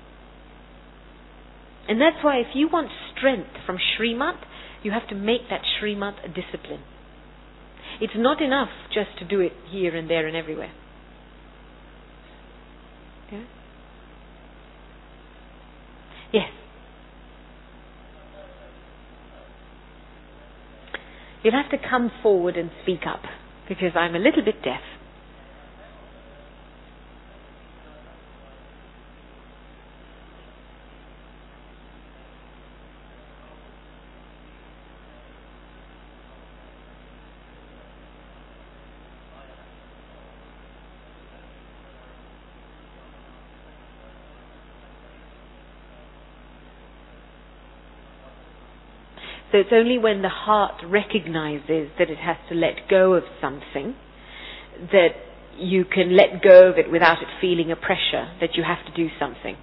Speaker 2: And that's why if you want strength from Srimad, you have to make that Srimad a discipline. It's not enough just to do it here and there and everywhere. Yeah? Yes. You'll have to come forward and speak up, because I'm a little bit deaf. So it's only when the heart recognizes that it has to let go of something that you can let go of it without it feeling a pressure that you have to do something.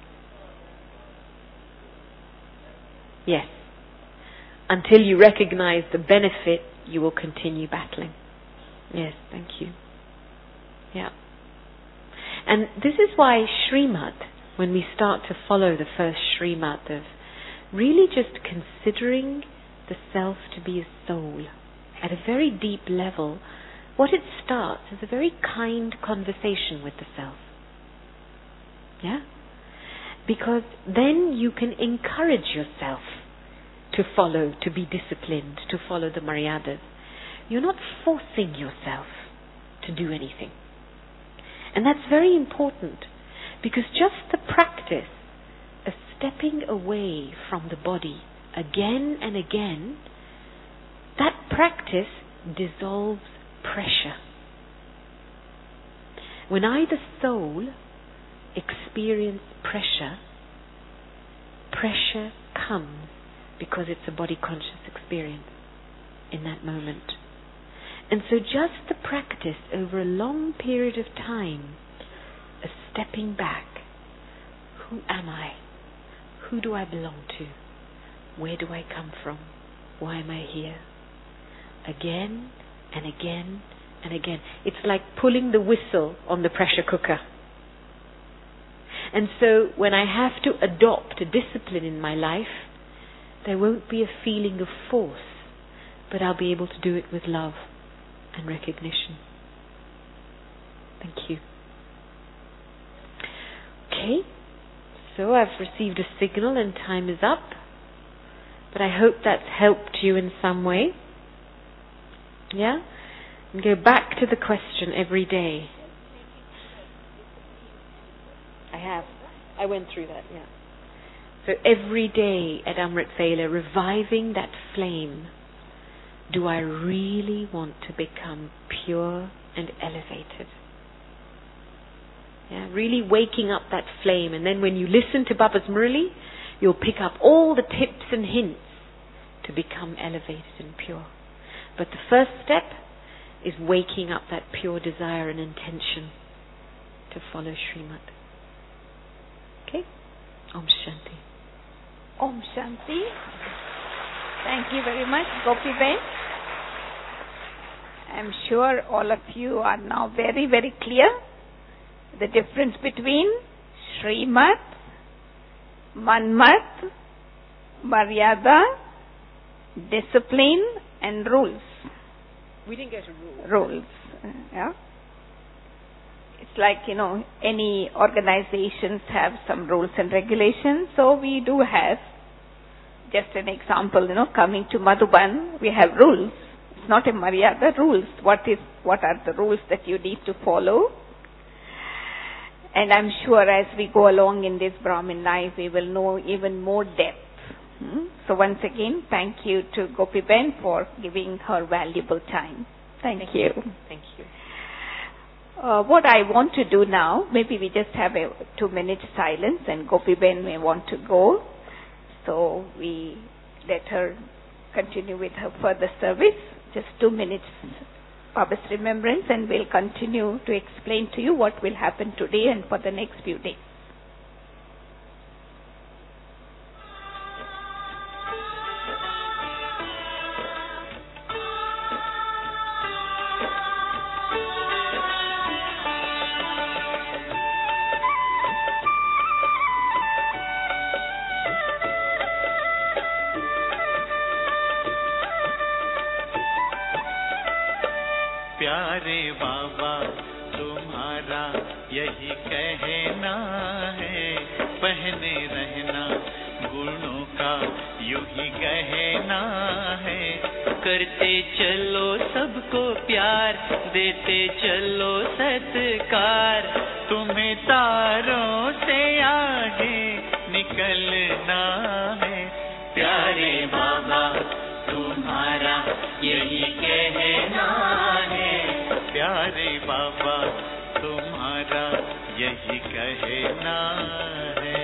Speaker 2: Yes. Until you recognize the benefit, you will continue battling. Yes, thank you. Yeah. And this is why Srimad, when we start to follow the first Srimad of really just considering the self to be a soul at a very deep level, what it starts is a very kind conversation with the self. Yeah? Because then you can encourage yourself to follow, to be disciplined, to follow the Maryadas. You're not forcing yourself to do anything. And that's very important, because just the practice of stepping away from the body again and again, that practice dissolves pressure. When I, the soul, experience pressure, pressure comes because it's a body conscious experience in that moment. And so just the practice over a long period of time of stepping back. Who am I? Who do I belong to? Where do I come from? Why am I here? Again and again and again. It's like pulling the whistle on the pressure cooker. And so when I have to adopt a discipline in my life, there won't be a feeling of force, but I'll be able to do it with love and recognition. Thank you. Okay, so I've received a signal and time is up, but I hope that's helped you in some way. Yeah? And go back to the question every day. I went through that, yeah. So every day at Amrit Vela, reviving that flame. Do I really want to become pure and elevated? Yeah, really waking up that flame. And then when you listen to Baba's Murli, you'll pick up all the tips and hints to become elevated and pure. But the first step is waking up that pure desire and intention to follow Srimad. Okay? Om Shanti.
Speaker 1: Om Shanti. Thank you very much, Gopi Ben. I'm sure all of you are now very, very clear the difference between Srimad, Manmat, Maryada, discipline and rules.
Speaker 2: We didn't go to rules.
Speaker 1: Rules. Yeah. It's like, any organizations have some rules and regulations. So we do have, just an example, coming to Madhuban, we have rules. It's not a Maryada, rules. What are the rules that you need to follow? And I'm sure as we go along in this Brahmin life, we will know even more depth. So once again, thank you to Gopi Ben for giving her valuable time. Thank you.
Speaker 2: Thank you.
Speaker 1: What I want to do now, maybe we just have a 2-minute silence and Gopi Ben may want to go. So we let her continue with her further service. Just 2 minutes Baba's remembrance, and we'll continue to explain to you what will happen today and for the next few days.
Speaker 3: प्यारे बाबा तुम्हारा यही कहना है, पहने रहना गुणों का यूं ही गहना है। करते चलो सबको प्यार, देते चलो सत्कार, तुम्हें तारों से आगे निकलना है। प्यारे बाबा तुम्हारा यही कहना है, प्यारे बाबा तुम्हारा यही कहना है।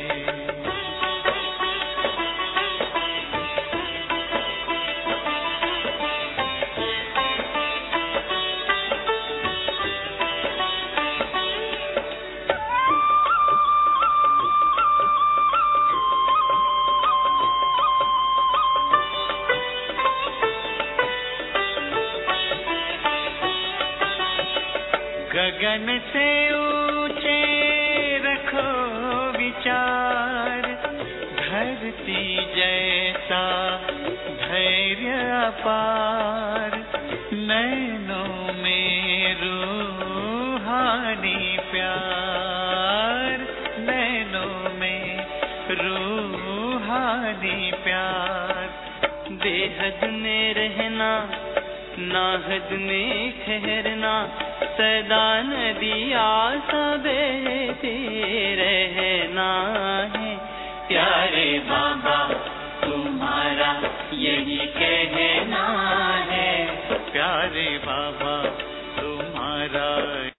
Speaker 3: गगन से ऊंचे रखो विचार, धरती जैसा धैर्य अपार, नैनों में रूहानी प्यार, नैनों में रूहानी प्यार। बेहद में रहना नाहद में ठहरना सदा नदिया सा बहते रहना है। प्यार